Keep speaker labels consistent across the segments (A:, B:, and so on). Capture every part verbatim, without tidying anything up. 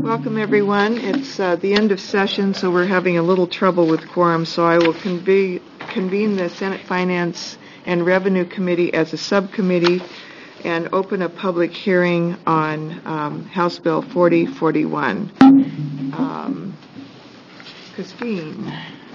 A: Welcome, everyone. It's uh, the end of session, so we're having a little trouble with quorum, so I will convene, convene the Senate Finance and Revenue Committee as a subcommittee and open a public hearing on um, House Bill forty forty-one. Um, Christine.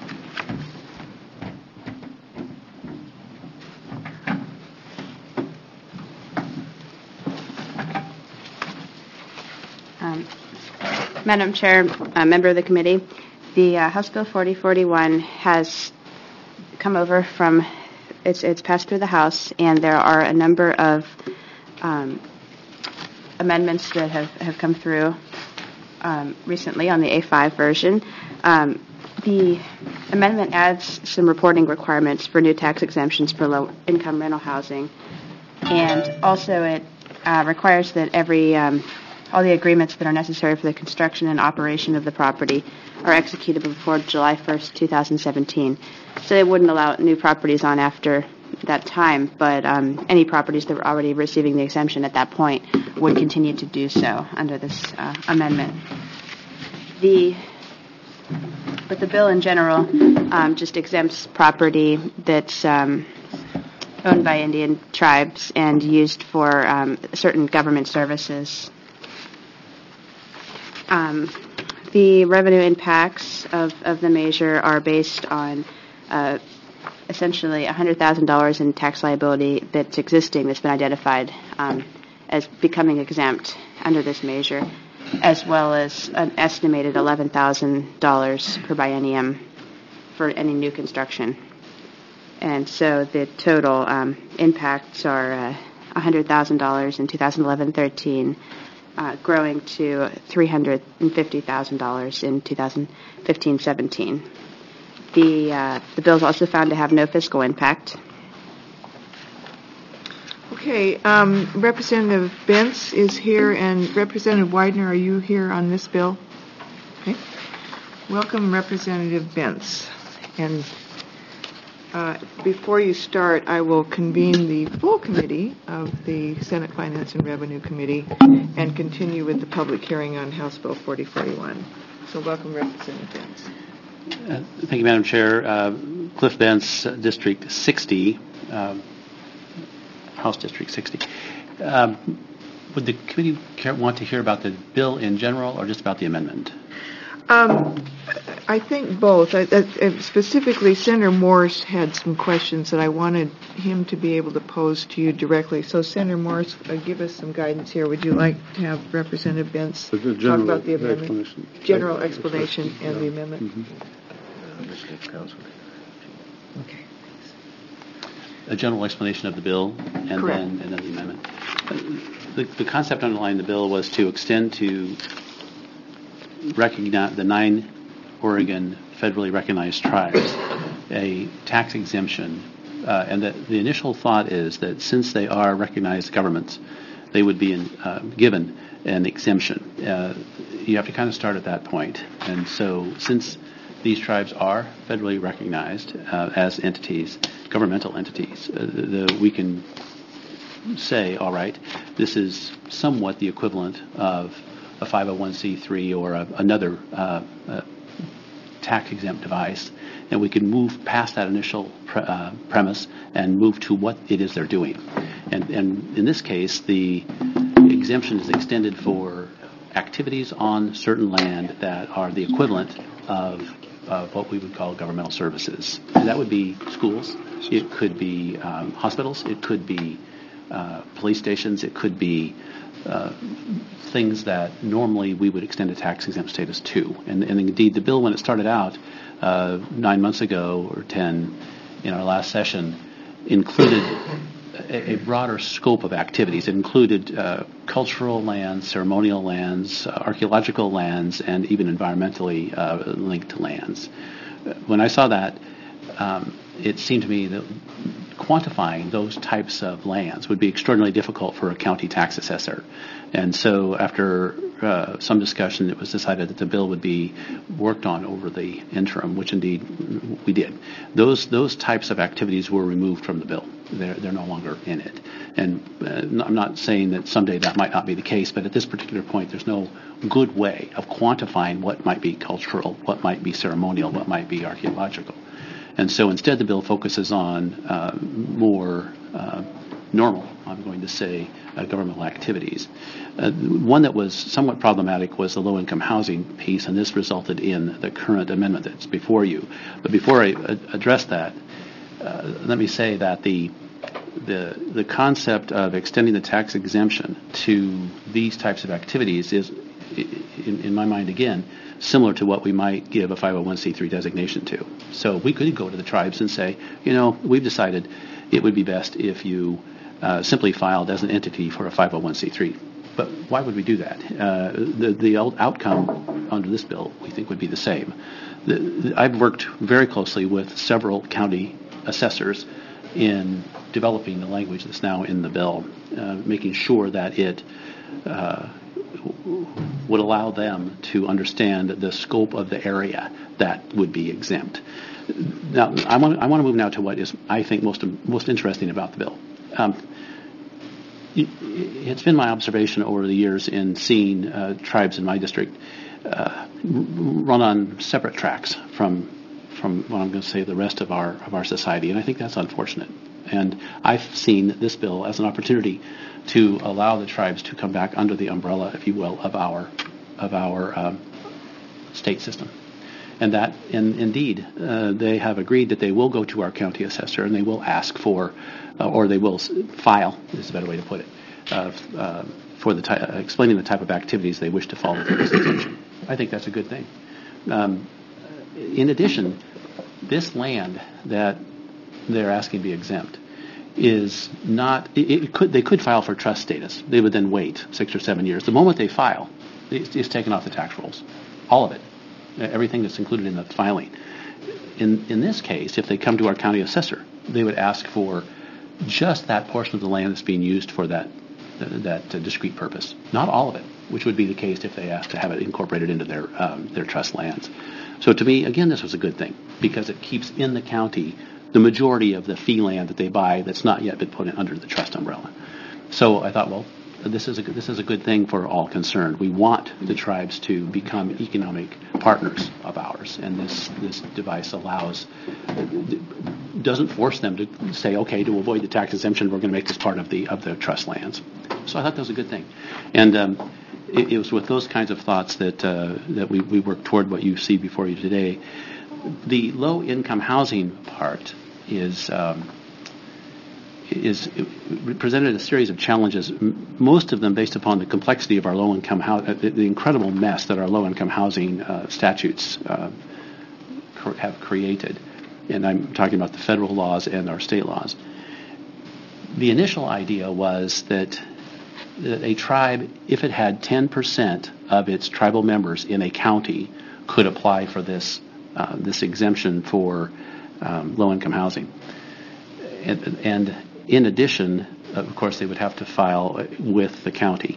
B: Um, Madam Chair, a member of the committee, the uh, House Bill forty forty-one has come over from, it's, it's passed through the House, and there are a number of um, amendments that have, have come through um, recently on the A five version. Um, the amendment adds some reporting requirements for new tax exemptions for low-income rental housing, and also it uh, requires that every um, all the agreements that are necessary for the construction and operation of the property are executed before July first, two thousand seventeen. So they wouldn't allow new properties on after that time, but um, any properties that were already receiving the exemption at that point would continue to do so under this uh, amendment. The But the bill in general um, just exempts property that's um, owned by Indian tribes and used for um, certain government services. Um, the revenue impacts of, of the measure are based on uh, essentially one hundred thousand dollars in tax liability that's existing, that's been identified um, as becoming exempt under this measure, as well as an estimated eleven thousand dollars per biennium for any new construction. And so the total um, impacts are uh, one hundred thousand dollars in two thousand eleven thirteen, Uh, growing to three hundred fifty thousand dollars in two thousand fifteen seventeen. The, uh, the bill is also found to have no fiscal impact.
A: Okay, um, Representative Bentz is here, and Representative Widener, are you here on this bill? Okay. Welcome, Representative Bentz. And Uh, before you start, I will convene the full committee of the Senate Finance and Revenue Committee and continue with the public hearing on House Bill forty forty-one. So welcome, Representative Bentz.
C: Uh, thank you, Madam Chair. Uh, Cliff Bentz, uh, District sixty, um, House District sixty. Um, would the committee care, want to hear about the bill in general or just about the amendment?
A: Um, I think both. I, I, specifically, Senator Morse had some questions that I wanted him to be able to pose to you directly. So, Senator Morse, uh, give us some guidance here. Would you like to have Representative Bentz talk about the amendment? Explanation. General explanation and the amendment?
C: Mm-hmm. Okay. A general explanation of the bill and then and then the amendment. The, the concept underlying the bill was to extend to recognize the nine Oregon federally recognized tribes a tax exemption, uh, and that the initial thought is that since they are recognized governments, they would be in, uh, given an exemption. Uh, you have to kind of start at that point, and so since these tribes are federally recognized uh, as entities, governmental entities, uh, the, we can say, all right, this is somewhat the equivalent of a five oh one c three or a, another uh, uh, tax-exempt device, and we can move past that initial pre- uh, premise and move to what it is they're doing. And, and in this case, the exemption is extended for activities on certain land that are the equivalent of, of what we would call governmental services. And that would be schools, it could be um, hospitals, it could be uh, police stations, it could be Uh, things that normally we would extend a tax-exempt status to. And, and indeed, the bill, when it started out uh, nine months ago or ten in our last session, included a, a broader scope of activities. It included uh, cultural lands, ceremonial lands, uh, archaeological lands, and even environmentally uh, linked lands. When I saw that, um, it seemed to me that quantifying those types of lands would be extraordinarily difficult for a county tax assessor. And so after uh, some discussion, it was decided that the bill would be worked on over the interim, which indeed we did. Those those types of activities were removed from the bill. They're, they're no longer in it. And uh, I'm not saying that someday that might not be the case, but at this particular point, there's no good way of quantifying what might be cultural, what might be ceremonial, what might be archaeological. And so instead, the bill focuses on uh, more uh, normal, I'm going to say, uh, governmental activities. Uh, one that was somewhat problematic was the low-income housing piece, and this resulted in the current amendment that's before you. But before I uh, address that, uh, let me say that the the the concept of extending the tax exemption to these types of activities is, in, in my mind, again, similar to what we might give a five oh one c three designation to. So we could go to the tribes and say, you know, we've decided it would be best if you uh, simply filed as an entity for a five oh one c three. But why would we do that? Uh, the the outcome under this bill, we think, would be the same. The, the, I've worked very closely with several county assessors in developing the language that's now in the bill, uh, making sure that it uh, would allow them to understand the scope of the area that would be exempt. Now, I want I want to move now to what is, I think, most most interesting about the bill. Um, it's been my observation over the years in seeing uh, tribes in my district uh, run on separate tracks from from what I'm going to say the rest of our of our society, and I think that's unfortunate. And I've seen this bill as an opportunity to allow the tribes to come back under the umbrella, if you will, of our of our um, state system. And that, and indeed, uh, they have agreed that they will go to our county assessor and they will ask for, uh, or they will file, is a better way to put it, uh, uh, for the ty- uh, explaining the type of activities they wish to fall within this exemption. I think that's a good thing. Um, in addition, this land that they're asking to be exempt is not, it, it could, they could file for trust status. They would then wait six or seven years. The moment they file, it's, it's taken off the tax rolls. All of it. Everything that's included in the filing. In in this case, if they come to our county assessor, they would ask for just that portion of the land that's being used for that uh, that uh, discrete purpose, not all of it, which would be the case if they asked to have it incorporated into their um, their trust lands. So to me, again, this was a good thing because it keeps in the county the majority of the fee land that they buy that's not yet been put in under the trust umbrella. So I thought, well, this is a this is a good thing for all concerned. We want the tribes to become economic partners of ours, and this this device allows doesn't force them to say, okay, to avoid the tax exemption, we're going to make this part of the of the trust lands. So I thought that was a good thing, and um, it, it was with those kinds of thoughts that uh, that we we worked toward what you see before you today. The low income housing part is. Um, is presented a series of challenges, most of them based upon the complexity of our low-income housing, the incredible mess that our low-income housing uh, statutes uh, have created. And I'm talking about the federal laws and our state laws. The initial idea was that, that a tribe, if it had ten percent of its tribal members in a county, could apply for this uh, this exemption for um, low-income housing. And, and in addition, of course, they would have to file with the county.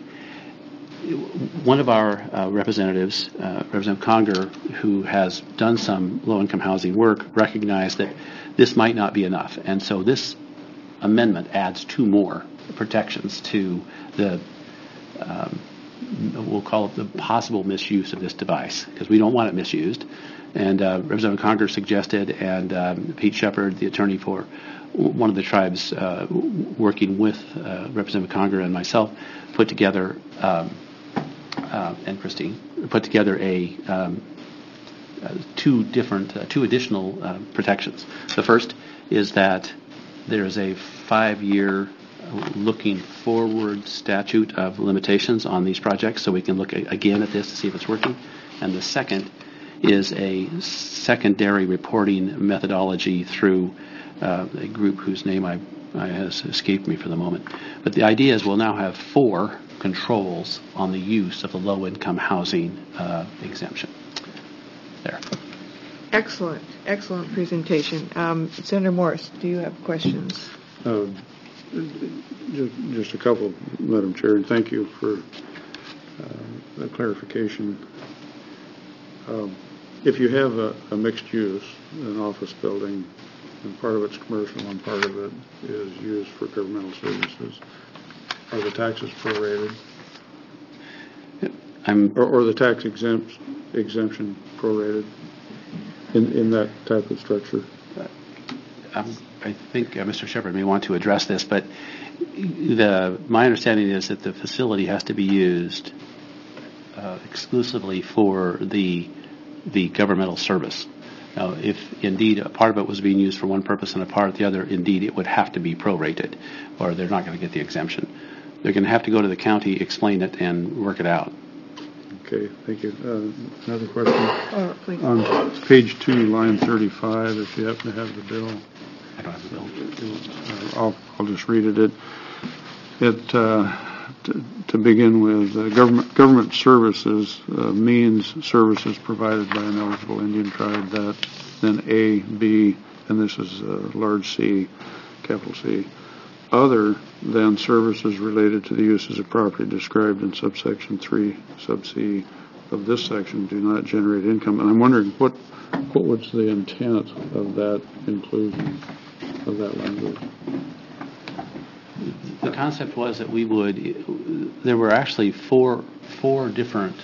C: One of our uh, representatives, uh, Representative Conger, who has done some low-income housing work, recognized that this might not be enough. And so this amendment adds two more protections to the, um, we'll call it the possible misuse of this device, because we don't want it misused. And uh, Representative Conger suggested, and um, Pete Shepard, the attorney for one of the tribes, uh, working with uh, Representative Conger and myself, put together, um, uh, and Christine, put together a um, uh, two different, uh, two additional uh, protections. The first is that there is a five-year looking forward statute of limitations on these projects, so we can look a- again at this to see if it's working. And the second is a secondary reporting methodology through uh, a group whose name I, I has escaped me for the moment. But the idea is we'll now have four controls on the use of the low-income housing uh, exemption. There.
A: Excellent, excellent presentation. Um, Senator Morris, do you have questions?
D: Uh, just, just a couple, Madam Chair, and thank you for uh, the clarification. Um, if you have a, a mixed use, an office building, and part of it's commercial and part of it is used for governmental services, are the taxes prorated?
C: I'm
D: Or, or the tax exempt, exemption prorated in, in that type of structure?
C: Um, I think uh, Mister Shepard may want to address this, but the my understanding is that the facility has to be used uh, exclusively for the the governmental service. Now, if indeed a part of it was being used for one purpose and a part the other, indeed it would have to be prorated, or they're not going to get the exemption. They're going to have to go to the county, explain it, and work it out.
D: Okay, thank you. Uh, another question?
A: Oh, please.
D: On page two, line thirty-five, if you happen to have the bill.
C: I don't have the bill.
D: Uh, I'll, I'll just read it. It, it uh, to, to begin with, uh, government government services uh, means services provided by an eligible Indian tribe. That then A, B, and this is uh, large C, capital C. Other than services related to the uses of property described in subsection three, sub C of this section do not generate income. And I'm wondering what what was the intent of that inclusion of that language?
C: The concept was that we would, there were actually four, four different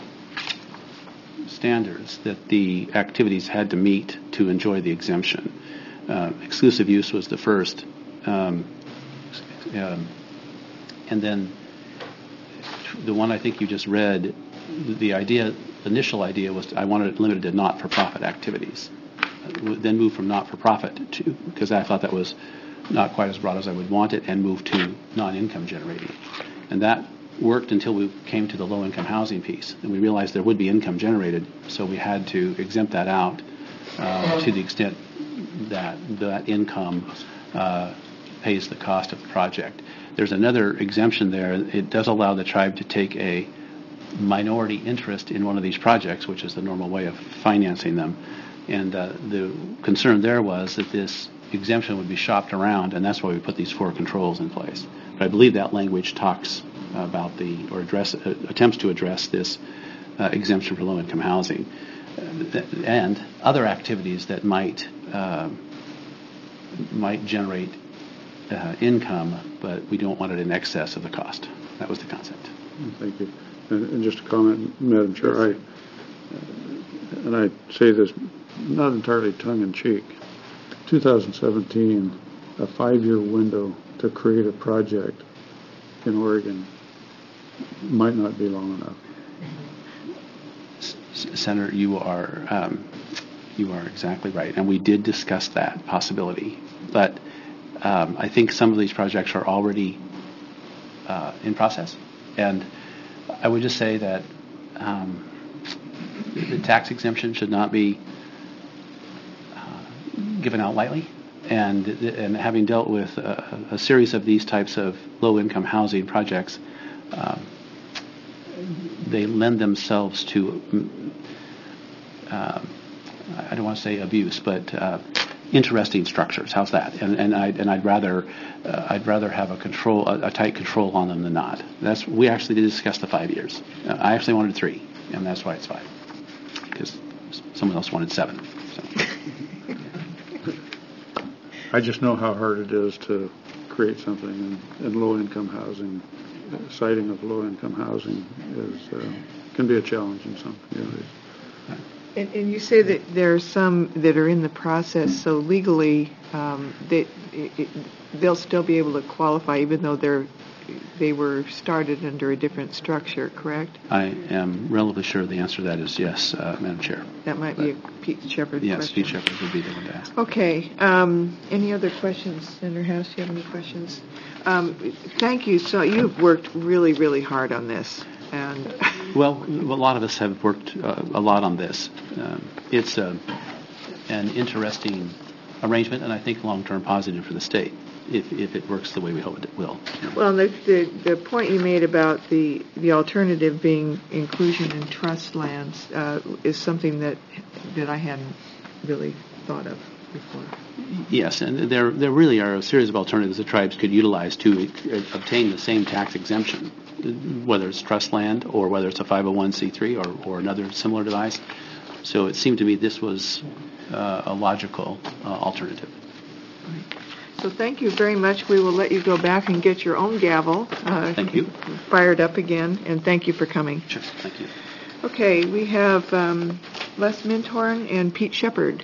C: standards that the activities had to meet to enjoy the exemption. Uh, exclusive use was the first. Um, um, and then the one I think you just read, the idea, the initial idea was I wanted it limited to not-for-profit activities. Then move from not-for-profit to, because I thought that was not quite as broad as I would want it, and move to non-income generating. And that worked until we came to the low-income housing piece. And we realized there would be income generated, so we had to exempt that out uh, to the extent that that income uh, pays the cost of the project. There's another exemption there. It does allow the tribe to take a minority interest in one of these projects, which is the normal way of financing them. And uh, the concern there was that this exemption would be shopped around, and that's why we put these four controls in place. But I believe that language talks about the, or address, uh, attempts to address this uh, exemption for low-income housing. Uh, th- and other activities that might uh, might generate uh, income, but we don't want it in excess of the cost. That was the concept.
D: Thank you. And, and just a comment, Madam Chair, I, and I say this not entirely tongue-in-cheek, two thousand seventeen, a five-year window to create a project in Oregon might not be long enough.
C: S- Senator, you are um, you are exactly right, and we did discuss that possibility. But um, I think some of these projects are already uh, in process, and I would just say that um, the tax exemption should not be uh, given out lightly. And and having dealt with a, a series of these types of low-income housing projects, um, they lend themselves to, uh, I don't want to say abuse, but uh, interesting structures. How's that? And and I and I'd rather uh, I'd rather have a control, a, a tight control on them than not. That's we actually did discuss the five years. Uh, I actually wanted three, and that's why it's five, because someone else wanted seven. So.
D: I just know how hard it is to create something in, in low-income housing. Siting of low-income housing is uh, can be a challenge in some communities.
A: And, and you say that there are some that are in the process, so legally um, they, it, it, they'll still be able to qualify even though they're they were started under a different structure, correct?
C: I am relatively sure the answer to that is yes, uh, Madam Chair.
A: That might be a Pete Shepard
C: Yes,
A: question.
C: Pete Shepard would be the one to ask.
A: Okay. Um, any other questions, Senator House? Do you have any questions? Um, thank you. So you've worked really, really hard on this. And
C: Well, a lot of us have worked uh, a lot on this. Um, it's uh, an interesting arrangement, and I think long-term positive for the state, if, if it works the way we hope it will.
A: Well, the, the the point you made about the the alternative being inclusion in trust lands uh, is something that that I hadn't really thought of before.
C: Yes, and there there really are a series of alternatives that tribes could utilize to uh, obtain the same tax exemption, whether it's trust land or whether it's a five oh one c three or, or another similar device. So it seemed to me this was uh, a logical uh, alternative.
A: So thank you very much. We will let you go back and get your own gavel. Uh,
C: Thank you.
A: Fired up again, and thank you for coming.
C: Sure. Thank you.
A: Okay, we have um, Les Minthorn and Pete Shepard.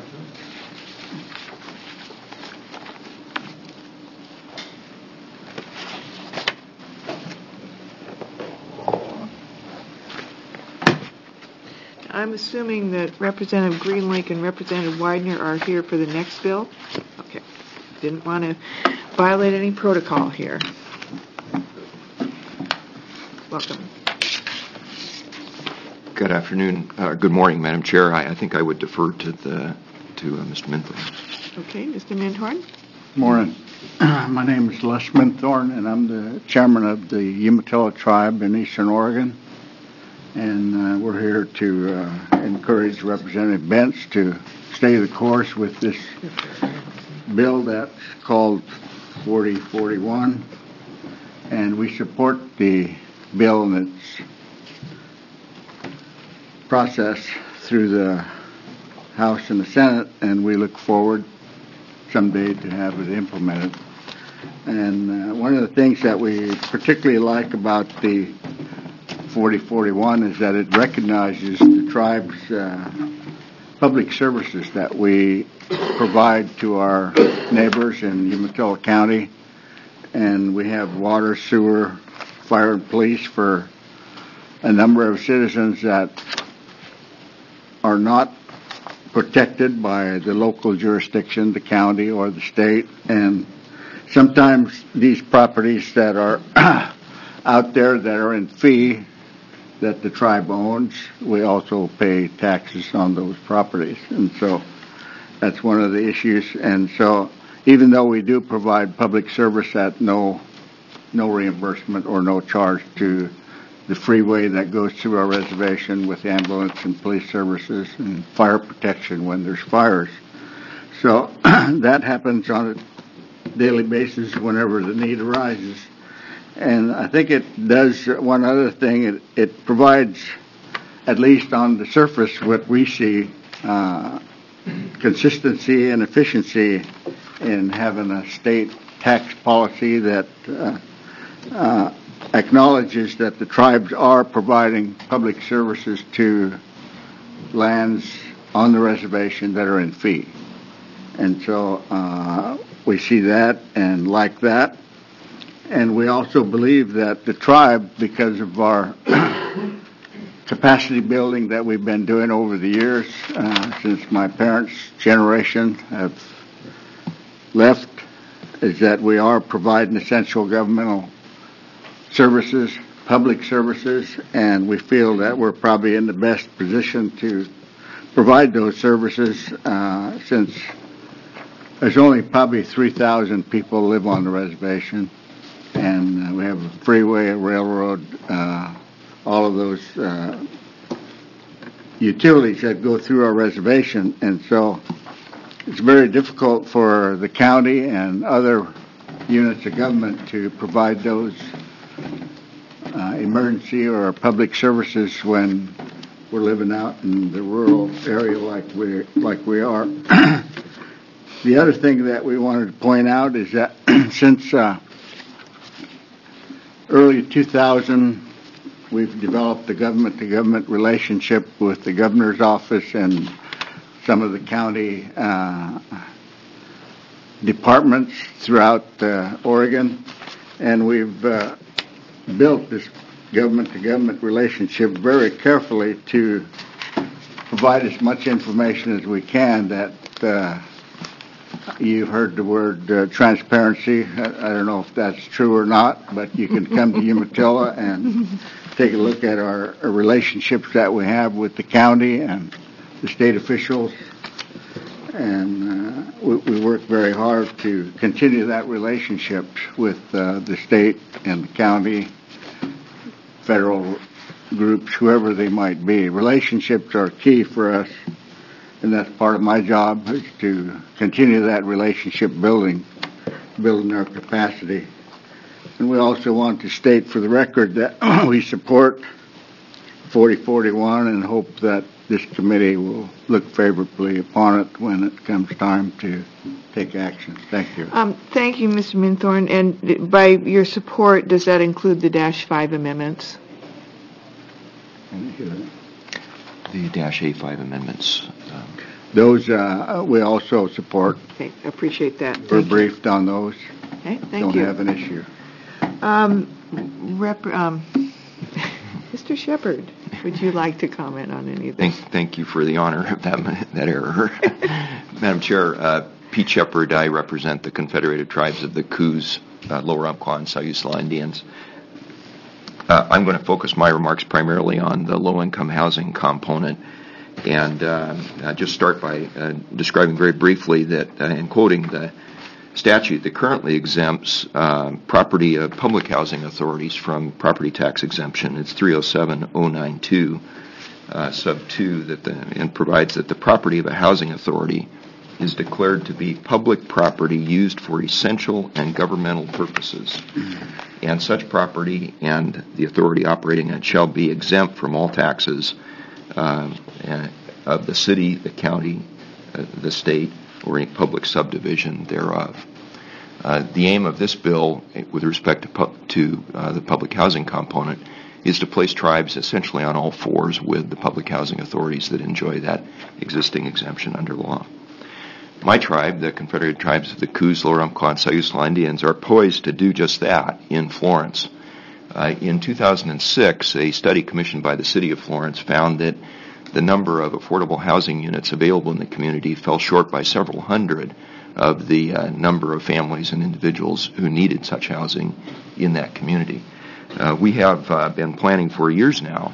A: I'm assuming that Representative Greenlake and Representative Widener are here for the next bill? Okay. Didn't want to violate any protocol here. Welcome.
E: Good afternoon. Uh, good morning, Madam Chair. I, I think I would defer to the to uh, Mister Minthorn.
A: Okay, Mister Minthorn.
F: Morning. My name is Les Minthorn, and I'm the chairman of the Umatilla tribe in Eastern Oregon. And uh, we're here to uh, encourage Representative Bentz to stay the course with this bill that's called forty forty-one. And we support the bill and its process through the House and the Senate, and we look forward someday to have it implemented. And uh, one of the things that we particularly like about the forty forty-one is that it recognizes the tribe's uh, public services that we provide to our neighbors in Umatilla County. And we have water, sewer, fire, and police for a number of citizens that are not protected by the local jurisdiction, the county or the state. And sometimes these properties that are out there that are in fee that the tribe owns, we also pay taxes on those properties. And so that's one of the issues. And so even though we do provide public service at no no reimbursement or no charge to the freeway that goes through our reservation with ambulance and police services and fire protection when there's fires. So that happens on a daily basis whenever the need arises. And I think it does one other thing. It, it provides, at least on the surface, what we see, uh, consistency and efficiency in having a state tax policy that uh, uh, acknowledges that the tribes are providing public services to lands on the reservation that are in fee. And so uh, we see that and like that. And we also believe that the tribe, because of our capacity building that we've been doing over the years, uh, since my parents' generation have left, is that we are providing essential governmental services, public services, and we feel that we're probably in the best position to provide those services uh, since there's only probably three thousand people live on the reservation. And uh, we have a freeway, a railroad, uh, all of those uh, utilities that go through our reservation. And so it's very difficult for the county and other units of government to provide those uh, emergency or public services when we're living out in the rural area like we like we are. The other thing that we wanted to point out is that since uh, early two thousand, we've developed a government-to-government relationship with the governor's office and some of the county uh, departments throughout uh, Oregon, and we've uh, built this government-to-government relationship very carefully to provide as much information as we can. That uh, you've heard the word uh, transparency. I, I don't know if that's true or not, but you can come to Umatilla and take a look at our, our relationships that we have with the county and the state officials. And uh, we, we work very hard to continue that relationship with uh, the state and the county, federal groups, whoever they might be. Relationships are key for us, and that's part of my job, is to continue that relationship building, building our capacity. And we also want to state for the record that we support forty forty-one and hope that this committee will look favorably upon it when it comes time to take action. Thank you.
A: Um, thank you, Mister Minthorn. And by your support, does that include the Dash five amendments?
E: The Dash A five amendments. Um,
F: Those uh, we also support.
A: Okay, I appreciate that.
F: We're
A: Thank you.
F: briefed on those.
A: Okay, thank
F: Don't
A: you.
F: have an issue.
A: Um, Rep, um, Mister Shepherd, would you like to comment on any of
E: Thank,
A: this?
E: thank you for the honor of that, that error. Madam Chair, uh, Pete Shepard, I represent the Confederated Tribes of the Coos, uh, Lower Umpqua, and Sayusla Indians. Uh, I'm going to focus my remarks primarily on the low-income housing component, and uh, uh, just start by uh, describing very briefly that, uh, and quoting the statute that currently exempts uh, property of public housing authorities from property tax exemption. It's three oh seven oh ninety-two, uh, sub two, that the, and provides that the property of a housing authority is declared to be public property used for essential and governmental purposes, and such property and the authority operating it shall be exempt from all taxes uh, of the city, the county, uh, the state, or any public subdivision thereof. Uh, the aim of this bill, with respect to, pu- to uh, the public housing component, is to place tribes essentially on all fours with the public housing authorities that enjoy that existing exemption under law. My tribe, the Confederated Tribes of the Coos, Lower Umpqua, and Sayusla Indians, are poised to do just that in Florence. Uh, in two thousand six, a study commissioned by the City of Florence found that the number of affordable housing units available in the community fell short by several hundred of the uh, number of families and individuals who needed such housing in that community. Uh, we have uh, been planning for years now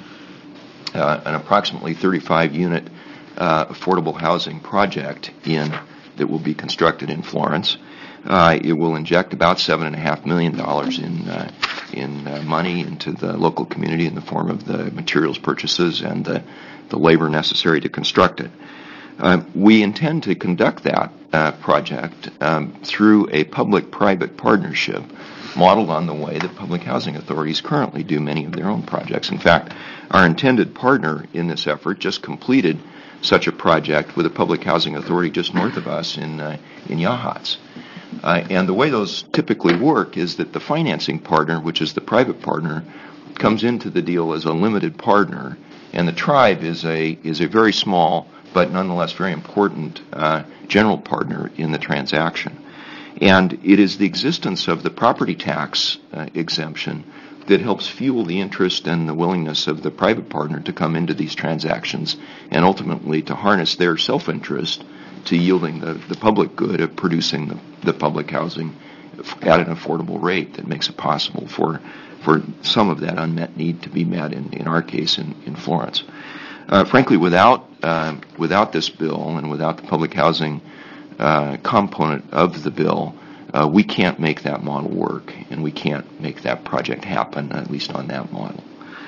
E: uh, an approximately thirty-five unit uh, affordable housing project in that will be constructed in Florence. Uh, it will inject about seven and a half million dollars in uh, in uh, money into the local community in the form of the materials purchases and the, the labor necessary to construct it. Uh, we intend to conduct that uh, project um, through a public-private partnership modeled on the way that public housing authorities currently do many of their own projects. In fact, our intended partner in this effort just completed such a project with a public housing authority just north of us in uh, in Yachats. Uh, and the way those typically work is that the financing partner, which is the private partner, comes into the deal as a limited partner, and the tribe is a is a very small but nonetheless very important uh, general partner in the transaction. And it is the existence of the property tax uh, exemption that helps fuel the interest and the willingness of the private partner to come into these transactions and ultimately to harness their self-interest to yielding the, the public good of producing the, the public housing at an affordable rate that makes it possible for for some of that unmet need to be met, in, in our case, in, in Florence. Uh, frankly, without uh, without this bill and without the public housing uh, component of the bill, uh, we can't make that model work, and we can't make that project happen, at least on that model.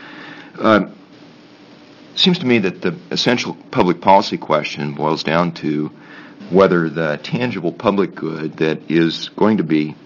E: Uh, it seems to me that the essential public policy question boils down to whether the tangible public good that is going to be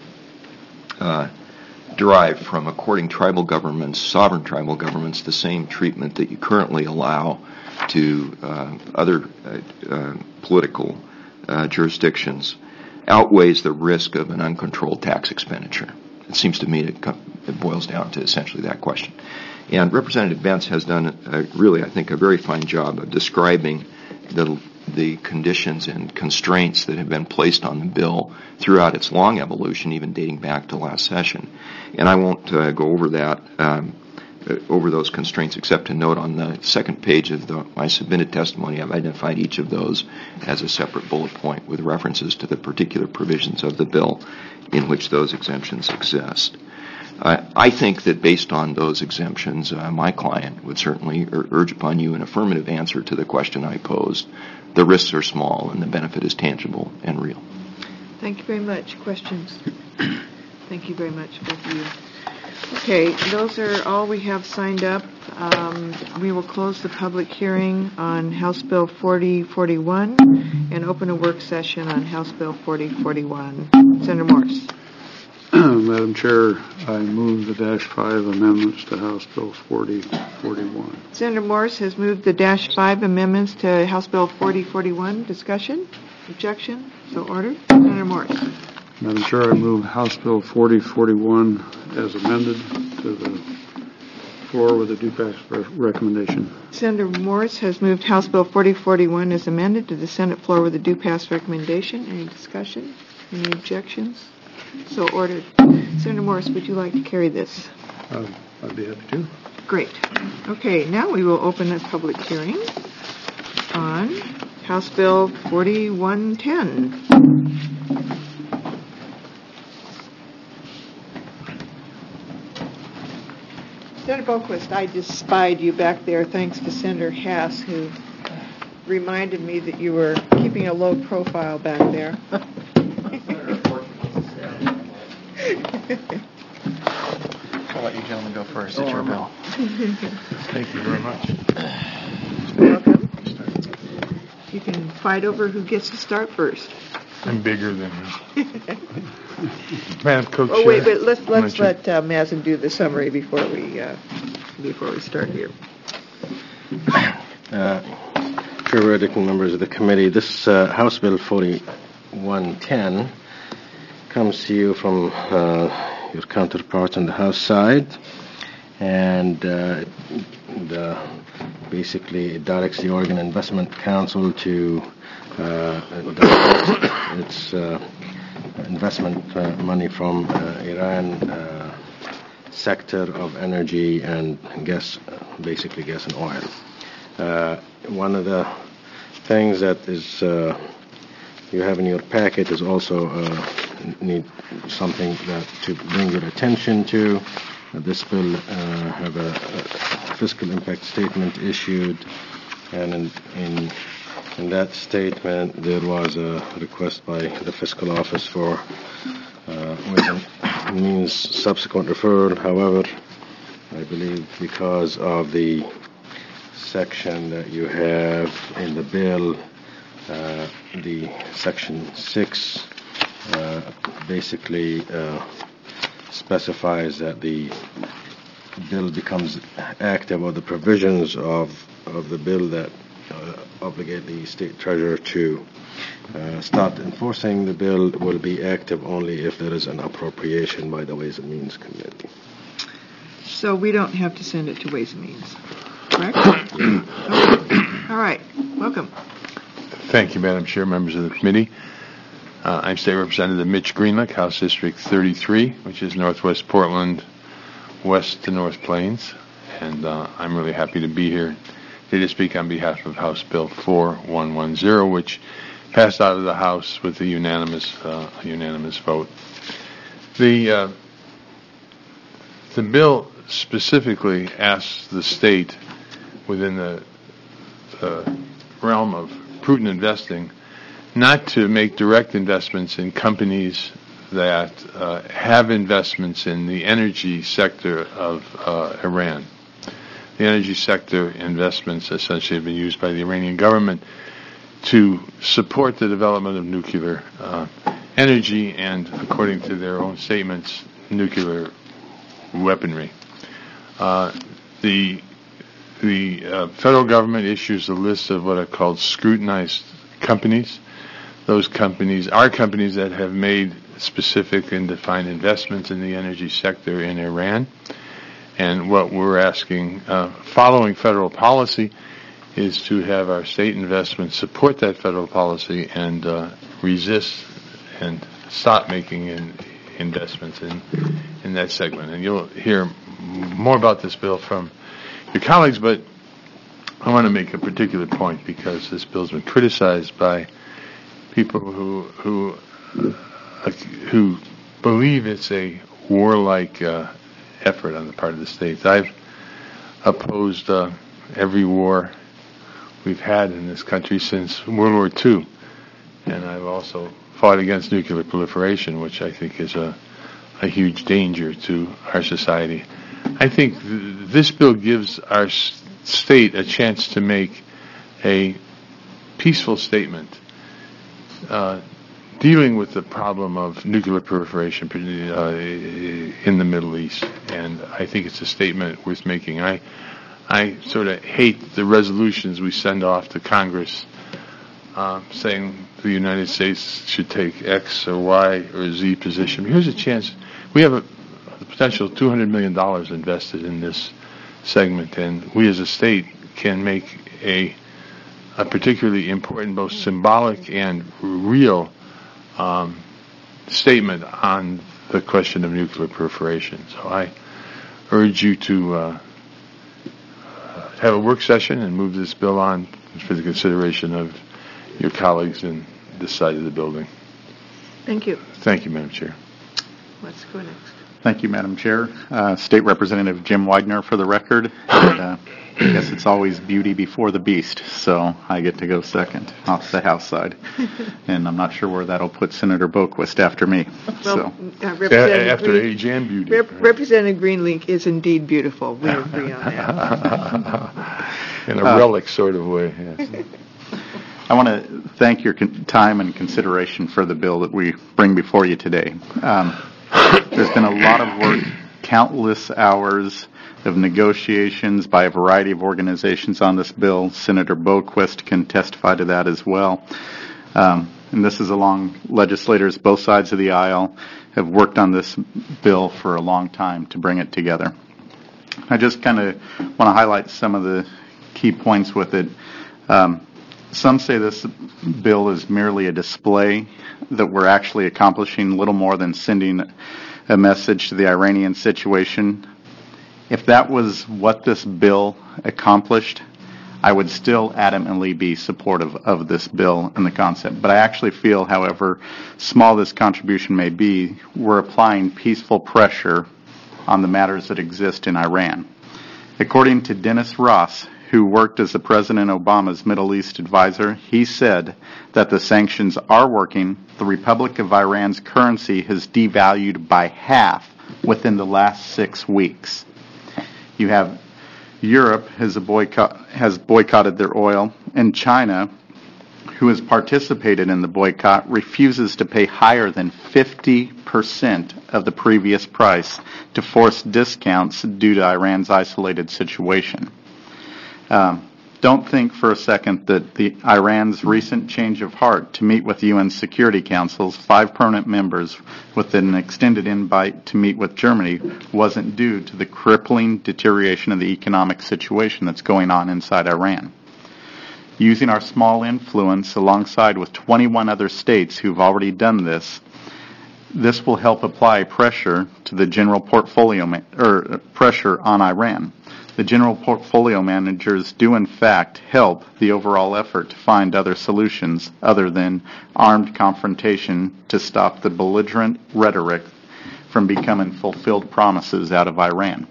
E: uh, derived from according tribal governments, sovereign tribal governments, the same treatment that you currently allow to uh, other uh, uh, political uh, jurisdictions outweighs the risk of an uncontrolled tax expenditure. It seems to me that it boils down to essentially that question. And Representative Bentz has done a, really, I think, a very fine job of describing the the conditions and constraints that have been placed on the bill throughout its long evolution, even dating back to last session. And I won't uh, go over that, um, uh, over those constraints, except to note on the second page of the, my submitted testimony, I've identified each of those as a separate bullet point with references to the particular provisions of the bill in which those exemptions exist. Uh, I think that based on those exemptions, uh, my client would certainly ur- urge upon you an affirmative answer to the question I posed. The risks are small and the benefit is tangible and real.
A: Thank you very much. Questions? Thank you very much, both of you. Okay, those are all we have signed up. Um, we will close the public hearing on House Bill forty forty-one and open a work session on House Bill forty forty-one. Senator Morse.
D: Madam Chair, I move the dash five amendments to House Bill forty forty-one.
A: Senator Morse has moved the dash five amendments to House Bill forty forty-one. Discussion? Objection? So ordered. Senator Morse.
D: Madam Chair, I move House Bill forty forty-one as amended to the floor with a due pass re- recommendation.
A: Senator Morse has moved House Bill forty forty-one as amended to the Senate floor with a due pass recommendation. Any discussion? Any objections? So ordered. Senator Morse, would you like to carry this?
D: Uh, I'd be happy to.
A: Great. Okay, now we will open a public hearing on House Bill forty-one ten. Senator Boquist, I just spied you back there thanks to Senator Hass, who reminded me that you were keeping a low profile back there.
G: I'll let you gentlemen go first. It's your bill.
D: Thank you very much.
A: Welcome. You can fight over who gets to start first.
H: I'm bigger than you. Madam Co-Chair.
A: Oh, wait, but let's, let's
H: Chair.
A: let uh, Mazen do the summary before we, uh, before we start here.
G: Uh, Chair Reddick and members of the committee, this uh, House Bill forty-one ten comes to you from uh, your counterparts on the House side, and uh, the, basically it directs the Oregon Investment Council to uh, divert its uh, investment uh, money from uh, Iran uh, sector of energy and gas, basically gas and oil. Uh, one of the things that is uh, you have in your packet is also uh, need something that to bring your attention to. Uh, this bill uh, have a, a fiscal impact statement issued, and in, in in that statement there was a request by the fiscal office for uh, Ways and Means subsequent referral. However, I believe because of the section that you have in the bill, uh, the section six uh, basically uh, specifies that the bill becomes active, or the provisions of of the bill that uh, obligate the state treasurer to uh, start enforcing the bill will be active only if there is an appropriation by the Ways and Means Committee.
A: So we don't have to send it to Ways and Means, correct? Okay. All right. Welcome.
H: Thank you, Madam Chair, members of the committee. Uh, I'm State Representative Mitch Greenlick, House District thirty-three, which is Northwest Portland, west to North Plains, and uh, I'm really happy to be here today to speak on behalf of House Bill forty-one ten, which passed out of the House with a unanimous uh, unanimous vote. The uh, the bill specifically asks the state, within the uh, realm of prudent investing, not to make direct investments in companies that uh, have investments in the energy sector of uh, Iran. The energy sector investments essentially have been used by the Iranian government to support the development of nuclear uh, energy and, according to their own statements, nuclear weaponry. Uh, the the uh, federal government issues a list of what are called scrutinized companies. Those companies are companies that have made specific and defined investments in the energy sector in Iran. And what we're asking, uh, following federal policy, is to have our state investments support that federal policy and uh, resist and stop making in investments in, in that segment. And you'll hear more about this bill from your colleagues, but I want to make a particular point because this bill's been criticized by people who who uh, who believe it's a warlike uh, effort on the part of the states. I've opposed uh, every war we've had in this country since World War Two, and I've also fought against nuclear proliferation, which I think is a a huge danger to our society. I think th- this bill gives our s- state a chance to make a peaceful statement, uh, dealing with the problem of nuclear proliferation uh, in the Middle East, and I think it's a statement worth making. I, I sort of hate the resolutions we send off to Congress uh, saying the United States should take X or Y or Z position. Here's a chance. We have a, a potential two hundred million dollars invested in this segment, and we as a state can make a, a particularly important, both symbolic and real um, statement on the question of nuclear proliferation. So I urge you to uh, have a work session and move this bill on for the consideration of your colleagues in this side of the building.
A: Thank you.
H: Thank you, Madam Chair.
A: Let's go next.
I: Thank you, Madam Chair. Uh, State Representative Jim Widener for the record. And, uh, I guess it's always beauty before the beast, so I get to go second off the House side. And I'm not sure where that'll put Senator Boquist after me.
A: Well,
I: so.
A: uh,
H: A- After
A: Green,
H: age and beauty.
A: Rep- Representative Greenlink is indeed beautiful. We agree on that.
H: In a relic sort of way, yes.
I: I want to thank your con- time and consideration for the bill that we bring before you today. Um, there's been a lot of work, countless hours of negotiations by a variety of organizations on this bill. Senator Boquist can testify to that as well. Um, and this is along legislators both sides of the aisle have worked on this bill for a long time to bring it together. I just kind of want to highlight some of the key points with it. Um, Some say this bill is merely a display, that we're actually accomplishing little more than sending a message to the Iranian situation. If that was what this bill accomplished, I would still adamantly be supportive of this bill and the concept. But I actually feel, however small this contribution may be, we're applying peaceful pressure on the matters that exist in Iran. According to Dennis Ross, who worked as the President Obama's Middle East advisor, he said that the sanctions are working. The Republic of Iran's currency has devalued by half within the last six weeks. You have Europe has, a boycott, has boycotted their oil, and China, who has participated in the boycott, refuses to pay higher than fifty percent of the previous price to force discounts due to Iran's isolated situation. Um, don't think for a second that the Iran's recent change of heart to meet with the U N Security Council's five permanent members with an extended invite to meet with Germany wasn't due to the crippling deterioration of the economic situation that's going on inside Iran. Using our small influence alongside with twenty-one other states who've already done this, this will help apply pressure to the general portfolio, ma- or pressure on Iran. The general portfolio managers do in fact help the overall effort to find other solutions other than armed confrontation to stop the belligerent rhetoric from becoming fulfilled promises out of Iran.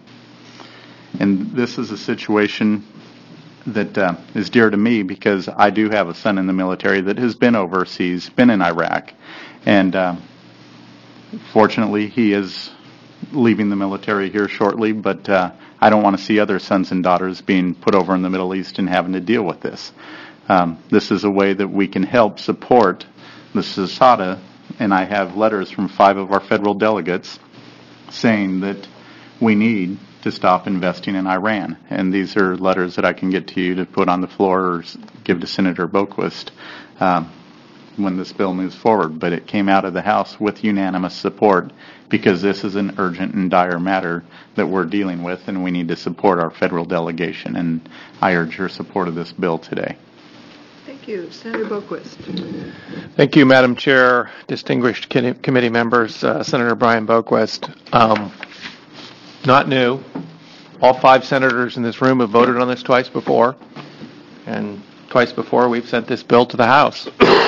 I: And this is a situation that uh, is dear to me because I do have a son in the military that has been overseas, been in Iraq, and uh, fortunately he is leaving the military here shortly, but uh, I don't want to see other sons and daughters being put over in the Middle East and having to deal with this. Um, this is a way that we can help support the SASADA, and I have letters from five of our federal delegates saying that we need to stop investing in Iran. And these are letters that I can get to you to put on the floor or give to Senator Boquist um, when this bill moves forward. But it came out of the House with unanimous support because this is an urgent and dire matter that we're dealing with, and we need to support our federal delegation. And I urge your support of this bill today.
A: Thank you. Senator Boquist.
J: Thank you, Madam Chair, distinguished committee members, uh, Senator Brian Boquist. Um, not new. All five senators in this room have voted on this twice before, and twice before we've sent this bill to the House.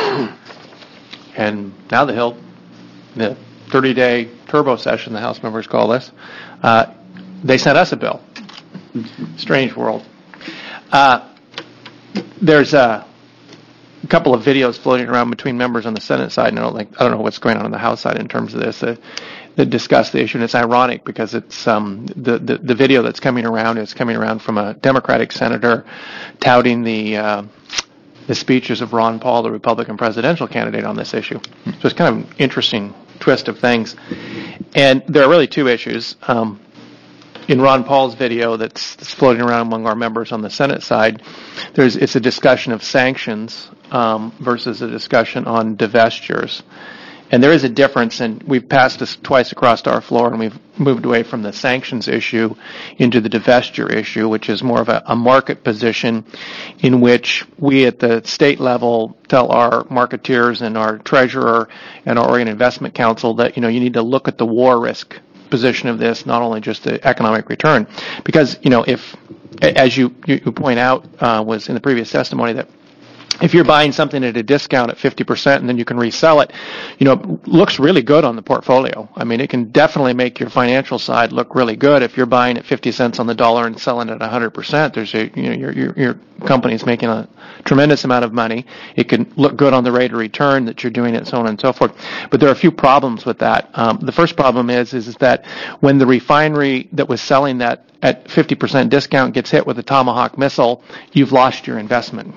J: And now the Hill, the thirty-day turbo session, the House members call this, uh, they sent us a bill. Strange world. Uh, there's a couple of videos floating around between members on the Senate side, and I don't, think, I don't know what's going on on the House side in terms of this, uh, that discuss the issue. And it's ironic because it's um, the, the, the video that's coming around is coming around from a Democratic senator touting the uh, the speeches of Ron Paul, the Republican presidential candidate, on this issue. So it's kind of an interesting twist of things. And there are really two issues. Um, in Ron Paul's video that's, that's floating around among our members on the Senate side, there's it's a discussion of sanctions um, versus a discussion on divestitures. And there is a difference, and we've passed this twice across our floor, and we've moved away from the sanctions issue into the divestiture issue, which is more of a, a market position in which we at the state level tell our marketeers and our treasurer and our Oregon Investment Council that, you know, you need to look at the war risk position of this, not only just the economic return. Because, you know, if, as you, you point out, uh, was in the previous testimony, that if you're buying something at a discount at fifty percent and then you can resell it, you know, it looks really good on the portfolio. I mean, it can definitely make your financial side look really good. If you're buying at fifty cents on the dollar and selling at one hundred percent, there's a, you know, your, your, your company's making a tremendous amount of money. It can look good on the rate of return that you're doing it, so on and so forth. But there are a few problems with that. Um, the first problem is, is, is that when the refinery that was selling that at fifty percent discount gets hit with a Tomahawk missile, you've lost your investment.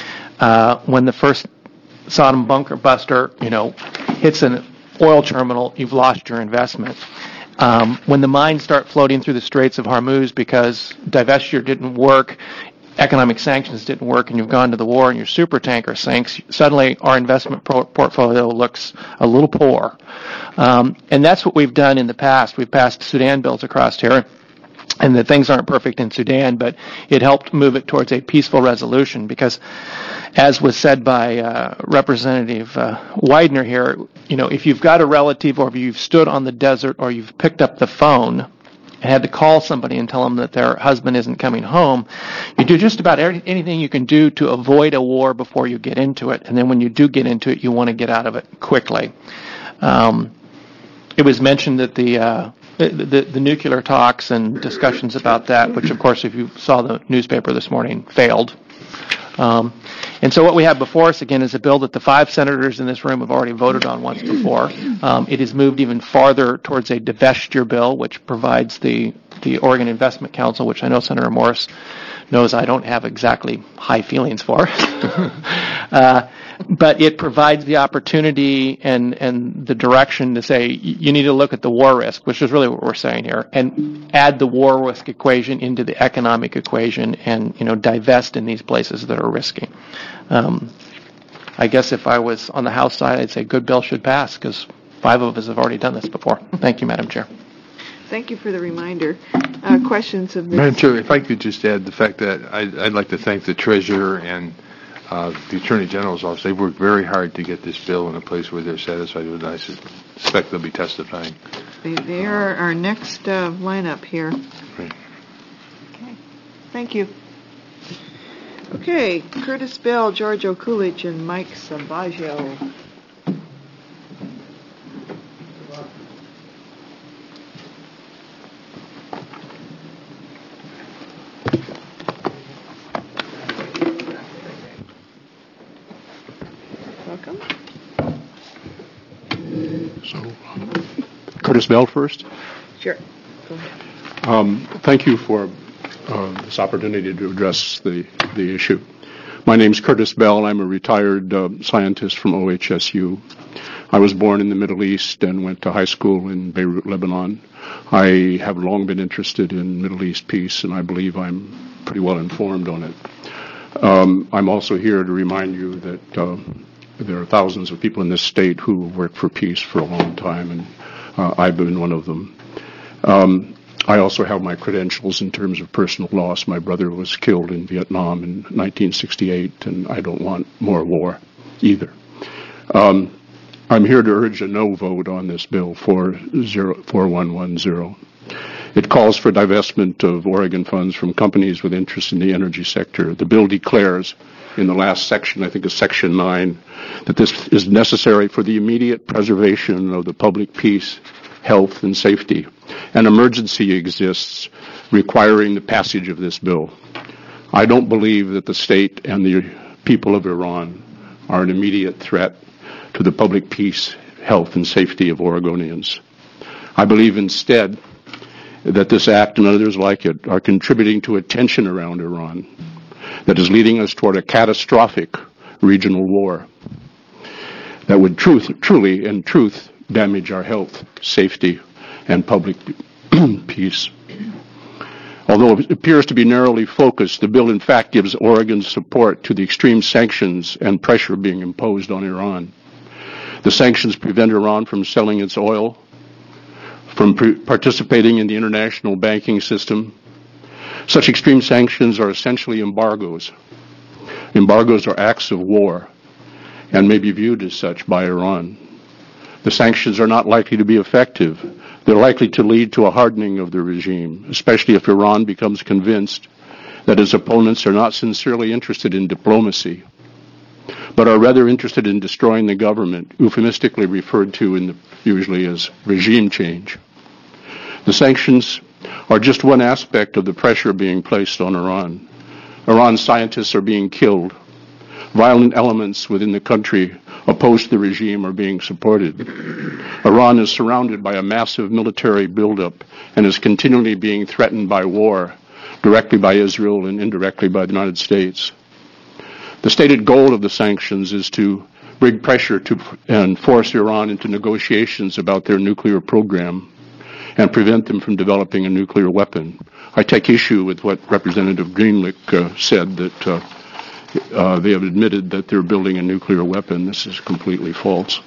J: Uh, when the first Sodom bunker buster, you know, hits an oil terminal, you've lost your investment. Um, when the mines start floating through the Straits of Hormuz because divestiture didn't work, economic sanctions didn't work, and you've gone to the war and your super tanker sinks, suddenly our investment pro- portfolio looks a little poor. Um, and that's what we've done in the past. We've passed Sudan bills across here. And that things aren't perfect in Sudan, but it helped move it towards a peaceful resolution because, as was said by uh, Representative uh, Widener here, you know, if you've got a relative or if you've stood on the desert or you've picked up the phone and had to call somebody and tell them that their husband isn't coming home, you do just about every, anything you can do to avoid a war before you get into it. And then when you do get into it, you want to get out of it quickly. Um, it was mentioned that the... Uh, The, the, the nuclear talks and discussions about that, which of course if you saw the newspaper this morning, failed. Um, and so what we have before us again is a bill that the five senators in this room have already voted on once before. Um, it has moved even farther towards a divestiture bill, which provides the, the Oregon Investment Council, which I know Senator Morris knows I don't have exactly high feelings for. uh, But it provides the opportunity and, and the direction to say you need to look at the war risk, which is really what we're saying here, and add the war risk equation into the economic equation and, you know, divest in these places that are risky. Um, I guess if I was on the House side, I'd say good bill should pass because five of us have already done this before. Thank you, Madam Chair.
A: Thank you for the reminder. Uh, questions of this?
H: Madam Chair, if I could just add the fact that I'd, I'd like to thank the Treasurer and Uh, the Attorney General's office. They've worked very hard to get this bill in a place where they're satisfied with it. I suspect they'll be testifying.
A: They, they are our next uh, lineup here.
H: Right.
A: Okay. Thank you. Okay, Curtis Bell, George O'Coolidge, and Mike Savaggio. Welcome.
K: So, Curtis Bell first.
A: Sure. Go ahead.
K: Um, thank you for uh, this opportunity to address the, the issue. My name's Curtis Bell. I'm a retired uh, scientist from O H S U. I was born in the Middle East and went to high school in Beirut, Lebanon. I have long been interested in Middle East peace, and I believe I'm pretty well informed on it. Um, I'm also here to remind you that uh, there are thousands of people in this state who have worked for peace for a long time, and uh, I've been one of them. Um, I also have my credentials in terms of personal loss. My brother was killed in Vietnam in nineteen sixty-eight, and I don't want more war either. Um, I'm here to urge a no vote on this bill, four one one zero. It calls for divestment of Oregon funds from companies with interest in the energy sector. The bill declares in the last section, I think it's section nine, that this is necessary for the immediate preservation of the public peace, health, and safety. An emergency exists requiring the passage of this bill. I don't believe that the state and the people of Iran are an immediate threat to the public peace, health, and safety of Oregonians. I believe instead that this act and others like it are contributing to a tension around Iran that is leading us toward a catastrophic regional war that would truth, truly, in truth, damage our health, safety, and public peace. Although it appears to be narrowly focused, the bill in fact gives Oregon support to the extreme sanctions and pressure being imposed on Iran. The sanctions prevent Iran from selling its oil, from pre- participating in the international banking system. Such extreme sanctions are essentially embargoes. Embargoes are acts of war and may be viewed as such by Iran. The sanctions are not likely to be effective. They're likely to lead to a hardening of the regime, especially if Iran becomes convinced that its opponents are not sincerely interested in diplomacy, but are rather interested in destroying the government, euphemistically referred to in the, usually as regime change. The sanctions are just one aspect of the pressure being placed on Iran. Iran scientists are being killed. Violent elements within the country opposed to the regime are being supported. Iran is surrounded by a massive military buildup and is continually being threatened by war, directly by Israel and indirectly by the United States. The stated goal of the sanctions is to bring pressure to and force Iran into negotiations about their nuclear program and prevent them from developing a nuclear weapon. I take issue with what Representative Greenlick uh, said, that uh, uh, they have admitted that they're building a nuclear weapon. This is completely false.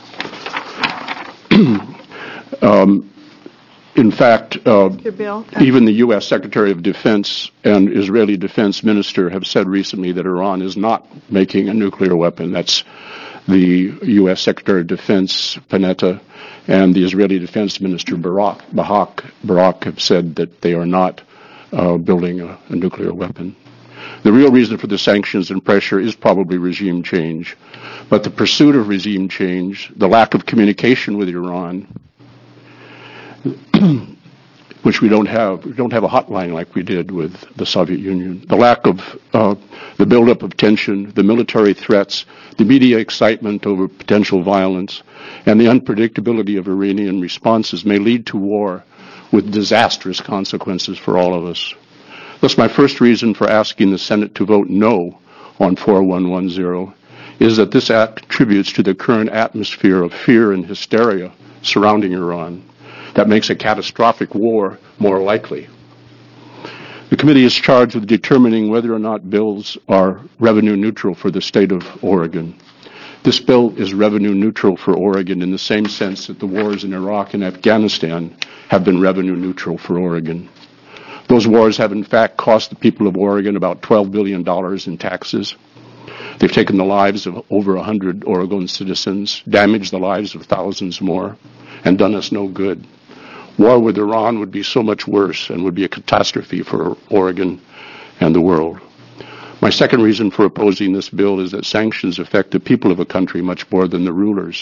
K: um, in fact, uh,
A: Bill,
K: even the U S Secretary of Defense and Israeli Defense Minister have said recently that Iran is not making a nuclear weapon. That's the U S Secretary of Defense, Panetta, and the Israeli Defense Minister, Barak, Bahak, Barak, have said that they are not uh, building a, a nuclear weapon. The real reason for the sanctions and pressure is probably regime change. But the pursuit of regime change, the lack of communication with Iran, which we don't have, we don't have a hotline like we did with the Soviet Union, the lack of uh, the buildup of tension, the military threats, the media excitement over potential violence, and the unpredictability of Iranian responses may lead to war with disastrous consequences for all of us. Thus, my first reason for asking the Senate to vote no on four one one zero is that this act contributes to the current atmosphere of fear and hysteria surrounding Iran that makes a catastrophic war more likely. The committee is charged with determining whether or not bills are revenue neutral for the state of Oregon. This bill is revenue neutral for Oregon in the same sense that the wars in Iraq and Afghanistan have been revenue neutral for Oregon. Those wars have in fact cost the people of Oregon about twelve billion dollars in taxes. They've taken the lives of over one hundred Oregon citizens, damaged the lives of thousands more, and done us no good. War with Iran would be so much worse and would be a catastrophe for Oregon and the world. My second reason for opposing this bill is that sanctions affect the people of a country much more than the rulers,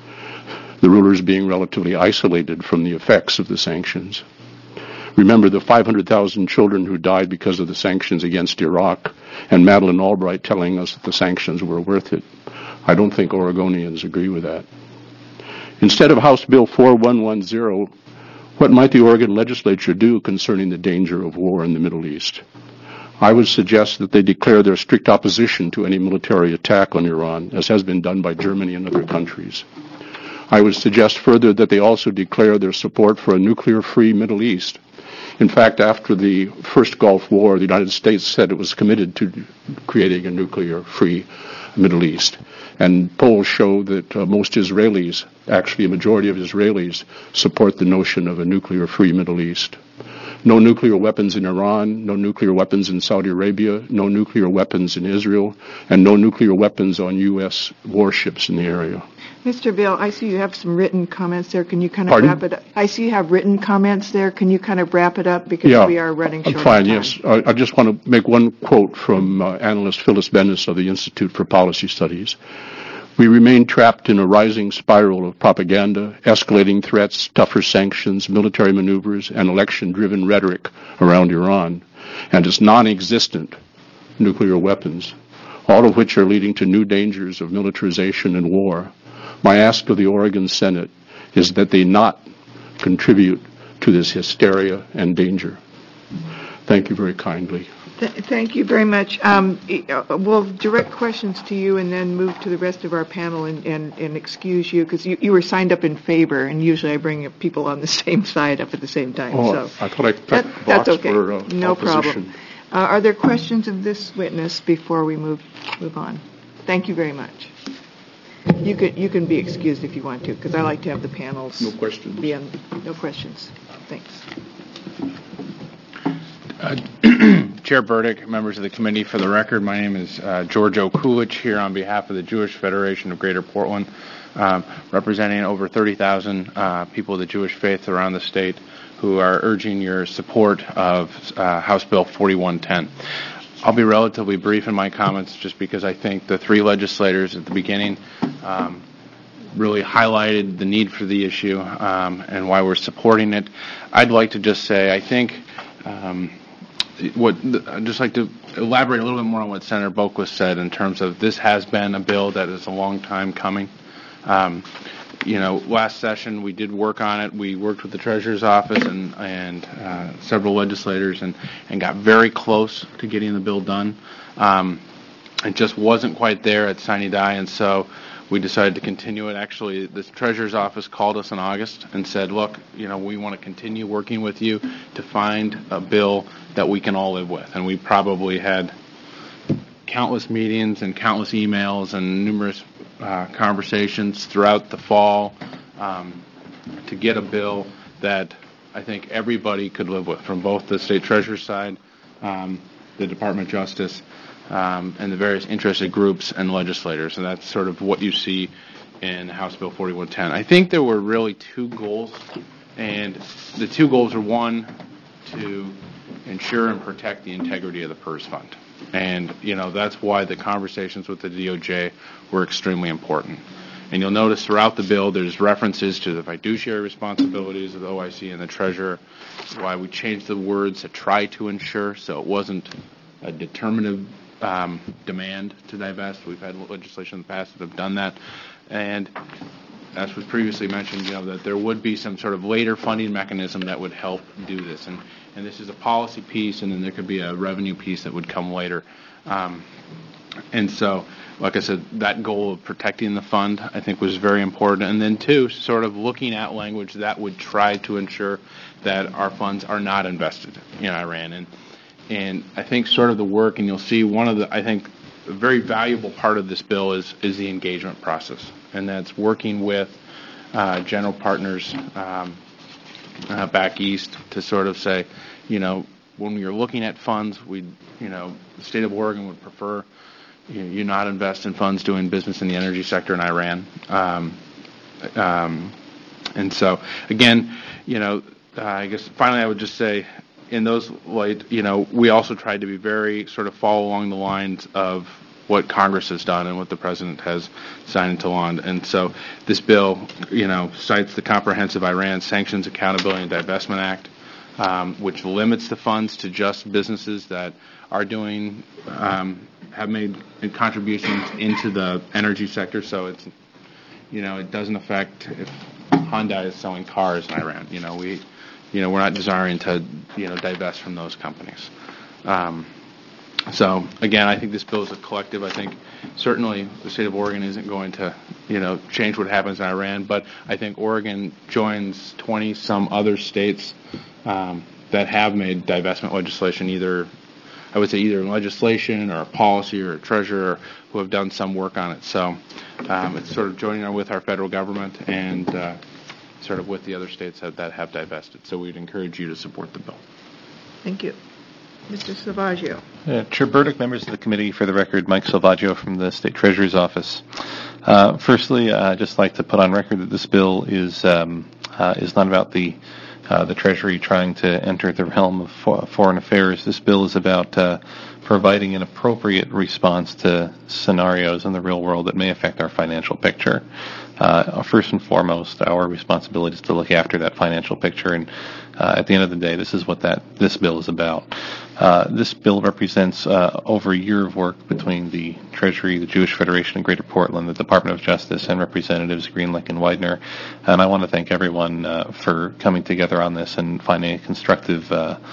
K: the rulers being relatively isolated from the effects of the sanctions. Remember the five hundred thousand children who died because of the sanctions against Iraq, and Madeleine Albright telling us that the sanctions were worth it. I don't think Oregonians agree with that. Instead of House Bill four one one zero, what might the Oregon legislature do concerning the danger of war in the Middle East? I would suggest that they declare their strict opposition to any military attack on Iran, as has been done by Germany and other countries. I would suggest further that they also declare their support for a nuclear-free Middle East. In fact, after the first Gulf War, the United States said it was committed to creating a nuclear-free Middle East. And polls show that uh, most Israelis, actually a majority of Israelis, support the notion of a nuclear-free Middle East. No nuclear weapons in Iran, no nuclear weapons in Saudi Arabia, no nuclear weapons in Israel, and no nuclear weapons on U S warships in the area.
A: Mister Bill, I see you have some written comments there. Can you kind of
K: Pardon?
A: wrap it up? I see you have written comments there. Can you kind of wrap it up because
K: yeah,
A: we are running short
K: I'm fine,
A: of time?
K: yes. I, I just want to make one quote from uh, analyst Phyllis Bennis of the Institute for Policy Studies. We remain trapped in a rising spiral of propaganda, escalating threats, tougher sanctions, military maneuvers, and election-driven rhetoric around Iran and its non-existent nuclear weapons, all of which are leading to new dangers of militarization and war. My ask of the Oregon Senate is that they not contribute to this hysteria and danger. Thank you very kindly.
A: Th- Thank you very much. Um, e- uh, We'll direct questions to you and then move to the rest of our panel and, and, and excuse you because you, you were signed up in favor, and usually I bring people on the same side up at the same time.
K: Oh,
A: so
K: I thought I
A: that,
K: checked the
A: that's
K: box
A: okay.
K: for uh,
A: No
K: opposition.
A: problem. Uh, are there questions of this witness before we move move on? Thank you very much. You can you can be excused if you want to because I like to have the panels.
K: No questions.
A: Be on, no questions. Thanks.
L: Uh, Chair Burdick, members of the committee, for the record, my name is uh, George Okulich here on behalf of the Jewish Federation of Greater Portland, um, representing over thirty thousand uh, people of the Jewish faith around the state who are urging your support of uh, House Bill forty-one ten. I'll be relatively brief in my comments just because I think the three legislators at the beginning um, really highlighted the need for the issue um, and why we're supporting it. I'd like to just say I think um, what I'd just like to elaborate a little bit more on what Senator Boquist said in terms of this has been a bill that is a long time coming. Um, you know, last session we did work on it. We worked with the Treasurer's Office and and uh, several legislators and, and got very close to getting the bill done. Um, it just wasn't quite there at sine die, and so we decided to continue it. Actually, the Treasurer's Office called us in August and said, look, you know, we want to continue working with you to find a bill that we can all live with. And we probably had countless meetings and countless emails and numerous uh, conversations throughout the fall um, to get a bill that I think everybody could live with, from both the state treasurer's side, um, the Department of Justice, Um, and the various interested groups and legislators, and that's sort of what you see in House Bill forty-one ten. I think there were really two goals, and the two goals are, one, to ensure and protect the integrity of the PERS fund. And, you know, that's why the conversations with the D O J were extremely important. And you'll notice throughout the bill there's references to the fiduciary responsibilities of the O I C and the treasurer, why we changed the words to try to ensure, so it wasn't a determinative Um, demand to divest. We've had legislation in the past that have done that, and as was previously mentioned, you know, that there would be some sort of later funding mechanism that would help do this, and and this is a policy piece, and then there could be a revenue piece that would come later. Um, and so, like I said, that goal of protecting the fund, I think, was very important, and then two, sort of looking at language that would try to ensure that our funds are not invested in Iran. And And I think sort of the work, and you'll see one of the, I think, a very valuable part of this bill is, is the engagement process. And that's working with uh, general partners um, uh, back east to sort of say, you know, when you're looking at funds, we, you know, the state of Oregon would prefer you, know, you not invest in funds doing business in the energy sector in Iran. Um, um, and so, again, you know, uh, I guess finally I would just say, in those light, you know, we also tried to be very sort of follow along the lines of what Congress has done and what the President has signed into law. And so this bill, you know, cites the Comprehensive Iran Sanctions Accountability and Divestment Act, um, which limits the funds to just businesses that are doing, um, have made contributions into the energy sector. So it's, you know, it doesn't affect if Hyundai is selling cars in Iran. You know, we... You know, we're not desiring to, you know, divest from those companies. Um, so, again, I think this bill is a collective. I think certainly the state of Oregon isn't going to, you know, change what happens in Iran, but I think Oregon joins twenty-some other states um, that have made divestment legislation, either, I would say, either in legislation or a policy or a treasurer who have done some work on it. So um, it's sort of joining with our federal government and uh, sort of with the other states that, that have divested. So we'd encourage you to support the bill.
A: Thank you. Mister Salvaggio.
M: Uh, Chair Burdick, members of the committee, for the record, Mike Salvaggio from the State Treasurer's Office. Uh, firstly, uh, I'd just like to put on record that this bill is um, uh, is not about the uh, the Treasury trying to enter the realm of for- foreign affairs. This bill is about uh, providing an appropriate response to scenarios in the real world that may affect our financial picture. Uh, first and foremost, our responsibility is to look after that financial picture, and uh, at the end of the day, this is what that this bill is about. Uh, this bill represents uh, over a year of work between the Treasury, the Jewish Federation of Greater Portland, the Department of Justice, and Representatives Greenlick and Widener. And I want to thank everyone uh, for coming together on this and finding a constructive uh,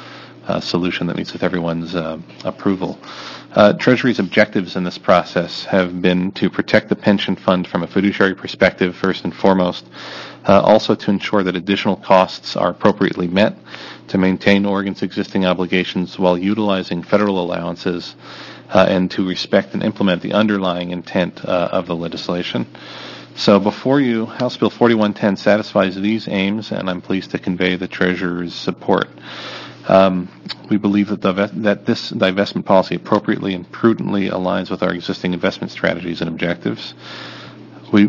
M: uh, solution that meets with everyone's uh, approval. Uh, Treasury's objectives in this process have been to protect the pension fund from a fiduciary perspective, first and foremost, uh, also to ensure that additional costs are appropriately met, to maintain Oregon's existing obligations while utilizing federal allowances, uh, and to respect and implement the underlying intent uh, of the legislation. So before you, House Bill forty-one ten satisfies these aims, and I'm pleased to convey the Treasurer's support. Um, we believe that, the, that this divestment policy appropriately and prudently aligns with our existing investment strategies and objectives. We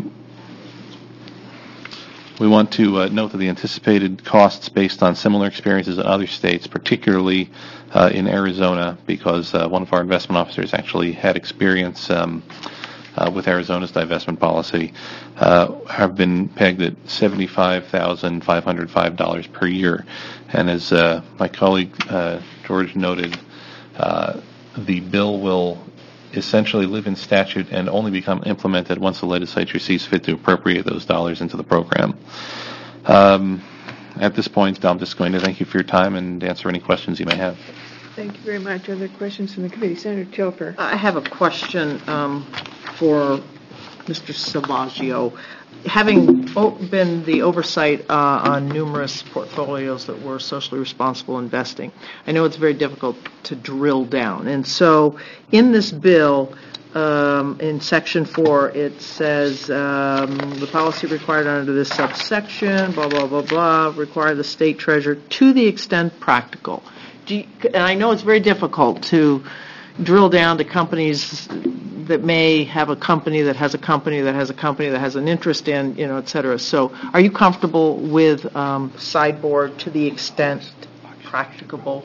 M: we want to uh, note that the anticipated costs based on similar experiences in other states, particularly uh, in Arizona, because uh, one of our investment officers actually had experience um, uh, with Arizona's divestment policy, uh, have been pegged at seventy-five thousand five hundred five dollars per year. And as uh, my colleague uh, George noted, uh, the bill will essentially live in statute and only become implemented once the legislature sees fit to appropriate those dollars into the program. Um, at this point, I'm just going to thank you for your time and answer any questions you may have.
A: Thank you very much. Other questions from the committee? Senator Tilfer.
N: I have a question um, for Mister Salvaggio. Having o- been the oversight uh, on numerous portfolios that were socially responsible investing, I know it's very difficult to drill down. And so in this bill, um, in Section four, it says um, the policy required under this subsection, blah, blah, blah, blah, require the state treasurer to the extent practical. Do you, and I know it's very difficult to drill down to companies that may have a company that has a company that has a company that has an interest in, you know, et cetera. So are you comfortable with um, sideboard to the extent practicable?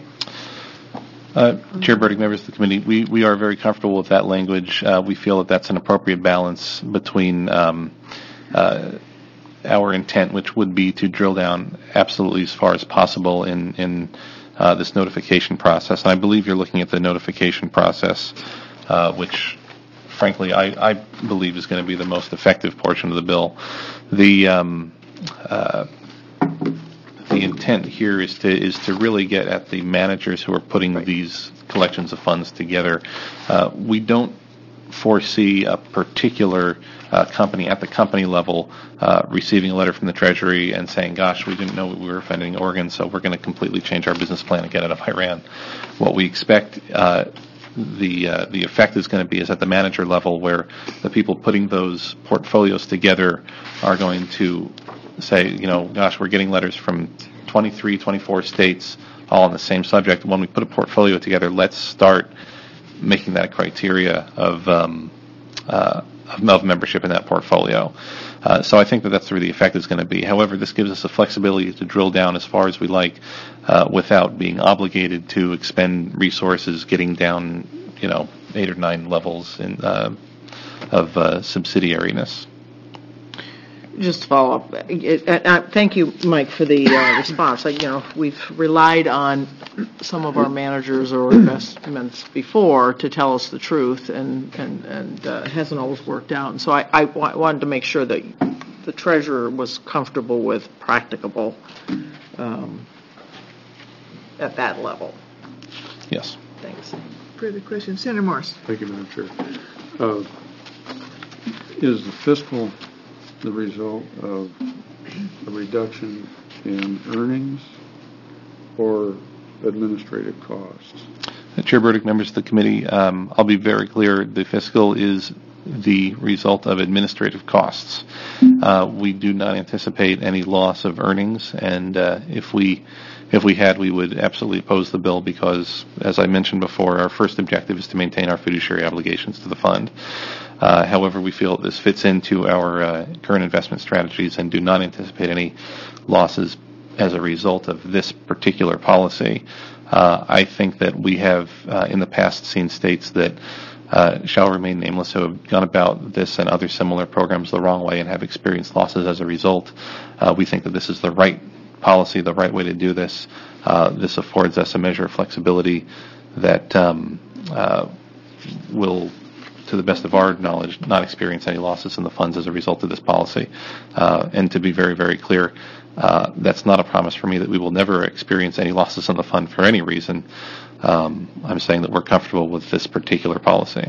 M: Uh, Chair Burdick, members of the committee, we, we are very comfortable with that language. Uh, we feel that that's an appropriate balance between um, uh, our intent, which would be to drill down absolutely as far as possible in, in uh, this notification process. And I believe you're looking at the notification process, uh, which frankly, I, I believe is going to be the most effective portion of the bill. The um, uh, the intent here is to is to really get at the managers who are putting right. these collections of funds together. Uh, we don't foresee a particular uh, company at the company level uh, receiving a letter from the Treasury and saying, gosh, we didn't know we were offending Oregon, so we're going to completely change our business plan and get out of Iran. What we expect uh, the uh, the effect is going to be is at the manager level, where the people putting those portfolios together are going to say, you know, gosh, we're getting letters from twenty-three, twenty-four states all on the same subject. When we put a portfolio together, let's start making that criteria of um, uh, of membership in that portfolio. Uh, so I think that that's where the effect is going to be. However, this gives us the flexibility to drill down as far as we like uh, without being obligated to expend resources getting down, you know, eight or nine levels in, uh, of uh, subsidiariness.
N: Just to follow up, uh, uh, thank you, Mike, for the uh, response. Like, you know, we've relied on some of our managers or investments before to tell us the truth, and and and uh, it hasn't always worked out. And so I, I w- wanted to make sure that the treasurer was comfortable with practicable um, at that level.
M: Yes.
N: Thanks.
A: Further questions, Senator Morse.
D: Thank you, Madam Chair. Uh, is the fiscal the result of a reduction in earnings or administrative costs?
M: Chair Burdick, members of the committee, um, I'll be very clear. The fiscal is the result of administrative costs. Uh, we do not anticipate any loss of earnings, and uh, if we if we had, we would absolutely oppose the bill because, as I mentioned before, our first objective is to maintain our fiduciary obligations to the fund. Uh, however, we feel this fits into our uh, current investment strategies and do not anticipate any losses as a result of this particular policy. Uh, I think that we have uh, in the past seen states that uh, shall remain nameless who have gone about this and other similar programs the wrong way and have experienced losses as a result. Uh, we think that this is the right policy, the right way to do this. Uh, this affords us a measure of flexibility that um, uh, will, to the best of our knowledge, not experience any losses in the funds as a result of this policy. Uh, and to be very, very clear, uh, that's not a promise for me that we will never experience any losses on the fund for any reason. Um, I'm saying that we're comfortable with this particular policy.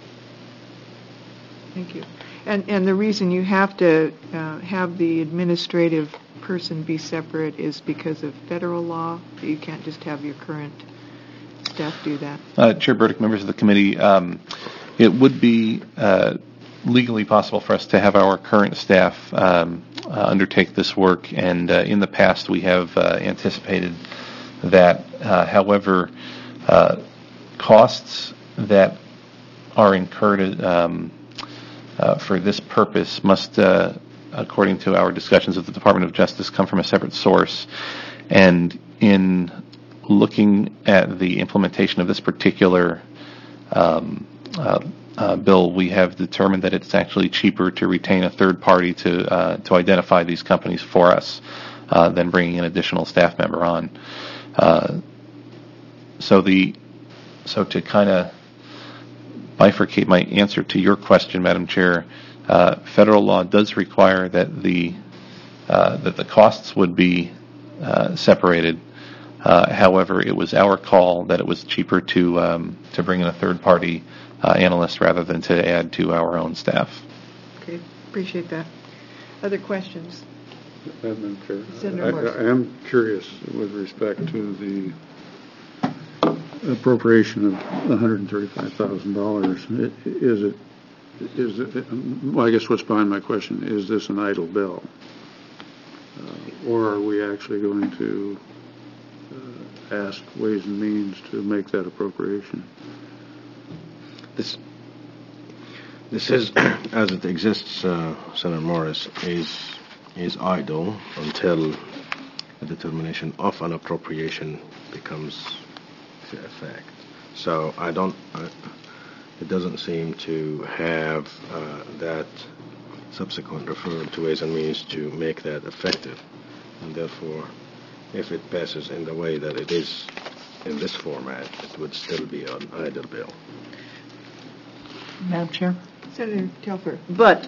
A: Thank you. And, and the reason you have to uh, have the administrative person be separate is because of federal law? You can't just have your current staff do that?
M: Uh, Chair Burdick, members of the committee, um, it would be uh, legally possible for us to have our current staff um, uh, undertake this work, and uh, in the past we have uh, anticipated that. Uh, however, uh, costs that are incurred um, uh, for this purpose must, uh, according to our discussions with the Department of Justice, come from a separate source. And in looking at the implementation of this particular um, uh, uh, bill, we have determined that it's actually cheaper to retain a third party to uh, to identify these companies for us uh, than bringing an additional staff member on. Uh, so the so to kind of bifurcate my answer to your question, Madam Chair, uh, federal law does require that the uh, that the costs would be uh, separated. Uh, however, it was our call that it was cheaper to um, to bring in a third-party uh, analyst rather than to add to our own staff.
A: Okay, appreciate that. Other questions?
D: Madam Chair,
A: Senator
D: I,
A: Morrison.
D: I am curious with respect to the appropriation of one hundred thirty-five thousand dollars. Is it, is it, well, I guess what's behind my question, is this an idle bill? Uh, or are we actually going to uh, ask Ways and Means to make that appropriation?
G: This, this is, as it exists, uh, Senator Morris, is is idle until the determination of an appropriation becomes to effect. So I don't, I, it doesn't seem to have uh, that subsequent referral to Ways and Means to make that effective. And therefore, if it passes in the way that it is in this format, it would still be an idle bill.
N: Madam Chair?
A: Senator Telfer.
N: But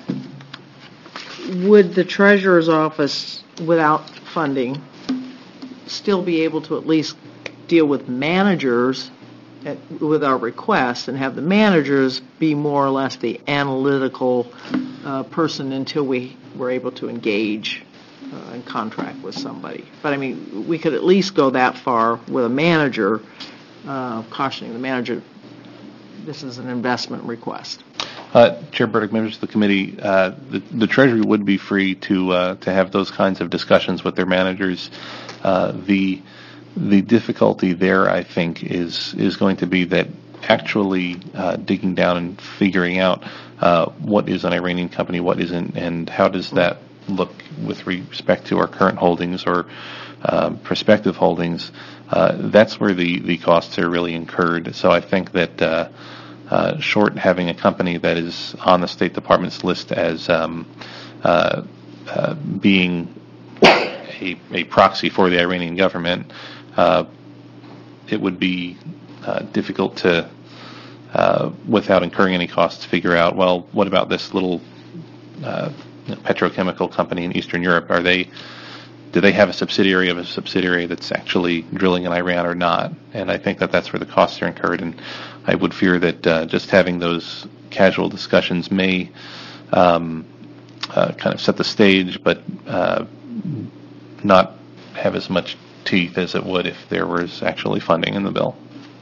N: would the treasurer's office, without funding, still be able to at least deal with managers at, with our request and have the managers be more or less the analytical uh, person until we were able to engage uh, and contract with somebody? But I mean, we could at least go that far with a manager, uh, cautioning the manager, this is an investment request.
M: Uh, Chair Burdick, members of the committee, uh, the, the Treasury would be free to uh, to have those kinds of discussions with their managers. Uh, the the difficulty there, I think, is is going to be that actually uh, digging down and figuring out uh, what is an Iranian company, what isn't, and how does that look with respect to our current holdings or uh, prospective holdings. Uh, that's where the, the costs are really incurred. So I think that uh, uh, short having a company that is on the State Department's list as um, uh, uh, being a, a proxy for the Iranian government, uh, it would be uh, difficult to, uh, without incurring any costs, figure out, well, what about this little uh, petrochemical company in Eastern Europe? Are they, do they have a subsidiary of a subsidiary that's actually drilling in Iran or not? And I think that that's where the costs are incurred. And I would fear that uh, just having those casual discussions may um, uh, kind of set the stage, but uh, not have as much teeth as it would if there was actually funding in the bill.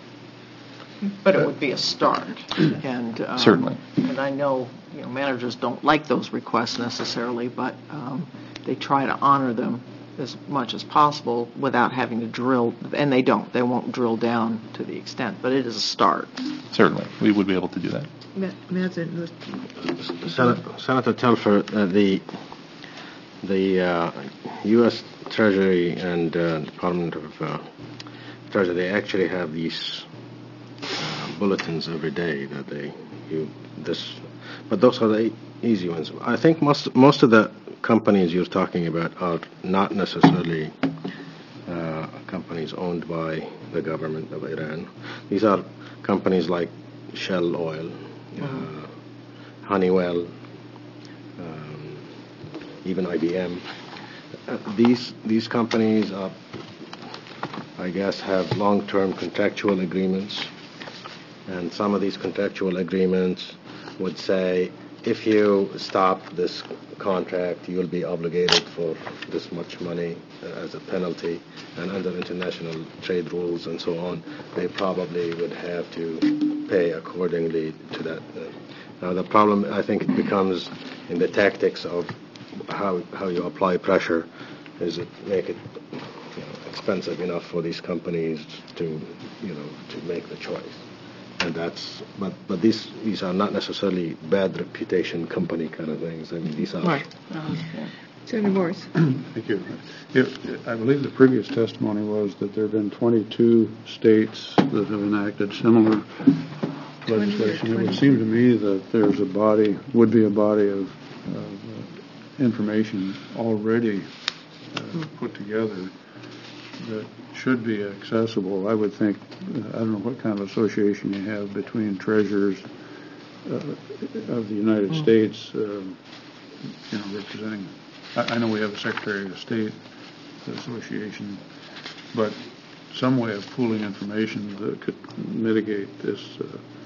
N: But it would be a start. And um,
M: Certainly.
N: And I know, you know, managers don't like those requests necessarily, but um, they try to honor them as much as possible without having to drill, and they don't. They won't drill down to the extent, but it is a start.
M: Certainly. We would be able to do that.
G: Senator, Senator Telfer, uh, the the uh, U S Treasury and uh, Department of uh, Treasury, they actually have these uh, bulletins every day that they you this, but those are the easy ones. I think most most of the companies you're talking about are not necessarily uh, companies owned by the government of Iran. These are companies like Shell Oil, uh, Honeywell, um, even I B M. uh, these these companies, uh, I guess, have long-term contractual agreements, and some of these contractual agreements would say, if you stop this contract, you'll be obligated for this much money uh, as a penalty, and under international trade rules and so on, they probably would have to pay accordingly to that. Uh, now, the problem, I think, it becomes in the tactics of how how you apply pressure. Is it make it you know, expensive enough for these companies to you know to make the choice? And that's, but but these these are not necessarily bad reputation company kind of things. I mean, these are.
A: Right. Senator Morris.
D: Thank you. If, I believe the previous testimony was that there have been twenty-two states that have enacted similar legislation. It would seem to me that there's a body, would be a body of, of uh, information already uh, put together that should be accessible. I would think, I don't know what kind of association you have between treasurers uh, of the United mm. States, uh, you know, representing, I, I know we have a Secretary of State association, but some way of pooling information that could mitigate this uh,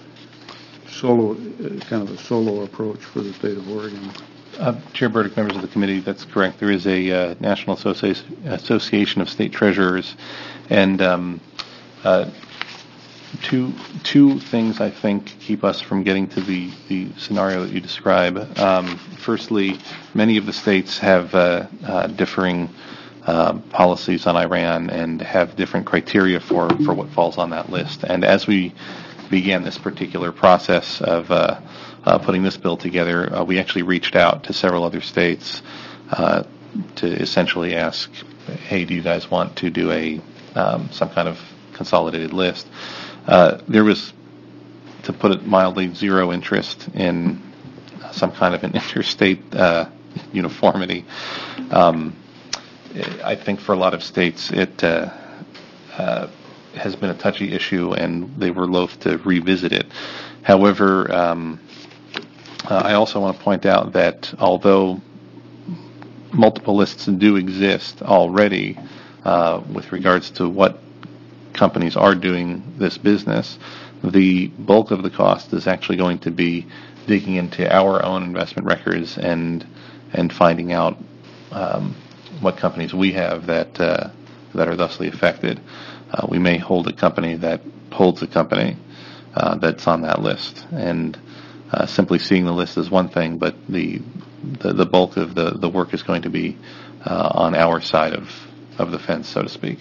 D: solo, uh, kind of a solo approach for the state of Oregon.
M: Uh, Chair Burdick, members of the committee, that's correct. There is a uh, National Associ- Association of State Treasurers, and um, uh, two two things I think keep us from getting to the, the scenario that you describe. Um, firstly, many of the states have uh, uh, differing uh, policies on Iran and have different criteria for, for what falls on that list. And as we began this particular process of uh, Uh, putting this bill together, uh, we actually reached out to several other states uh, to essentially ask, hey, do you guys want to do a um, some kind of consolidated list? Uh, there was, to put it mildly, zero interest in some kind of an interstate uh, uniformity. Um, I think for a lot of states it uh, uh, has been a touchy issue, and they were loath to revisit it. However, um, Uh, I also want to point out that although multiple lists do exist already uh, with regards to what companies are doing this business, the bulk of the cost is actually going to be digging into our own investment records and and finding out um, what companies we have that uh, that are thusly affected. Uh, we may hold a company that holds a company uh, that's on that list, and Uh, simply seeing the list is one thing, but the the, the bulk of the, the work is going to be uh, on our side of, of the fence, so to speak.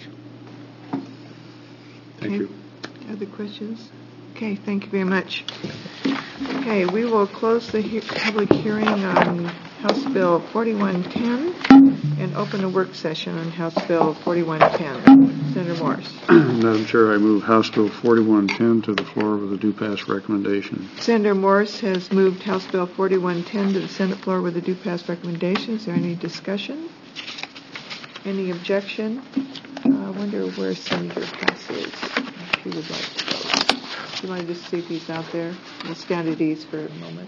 D: Thank
A: okay.
D: you.
A: Other questions? Okay, thank you very much. Okay, we will close the he- public hearing on House Bill forty-one ten and open a work session on House Bill forty-one ten. Senator Morris.
D: Madam Chair, I move House Bill forty-one ten to the floor with a due pass recommendation.
A: Senator Morris has moved House Bill forty-one ten to the Senate floor with a due pass recommendation. Is there any discussion? Any objection? Uh, I wonder where Senator Pass is. If he would like to go. Do you want to just see if he's out there? We'll stand at ease for a moment.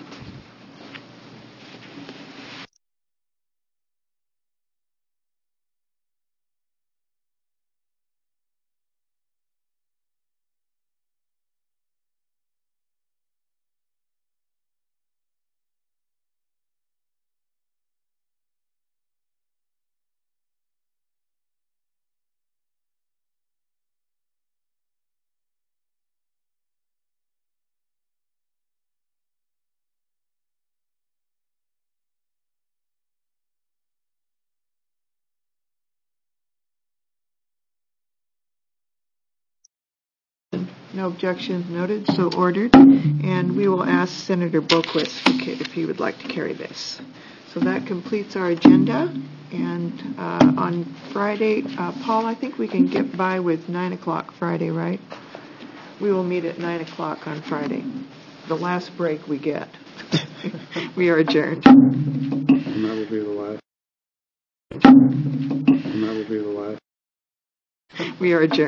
A: No objections noted, so ordered. And we will ask Senator Boquist if he would like to carry this. So that completes our agenda. And uh, on Friday, uh, Paul, I think we can get by with nine o'clock Friday, right? We will meet at nine o'clock on Friday, the last break we get. We are adjourned.
D: And that will be the last. And that will be the last.
A: We are adjourned.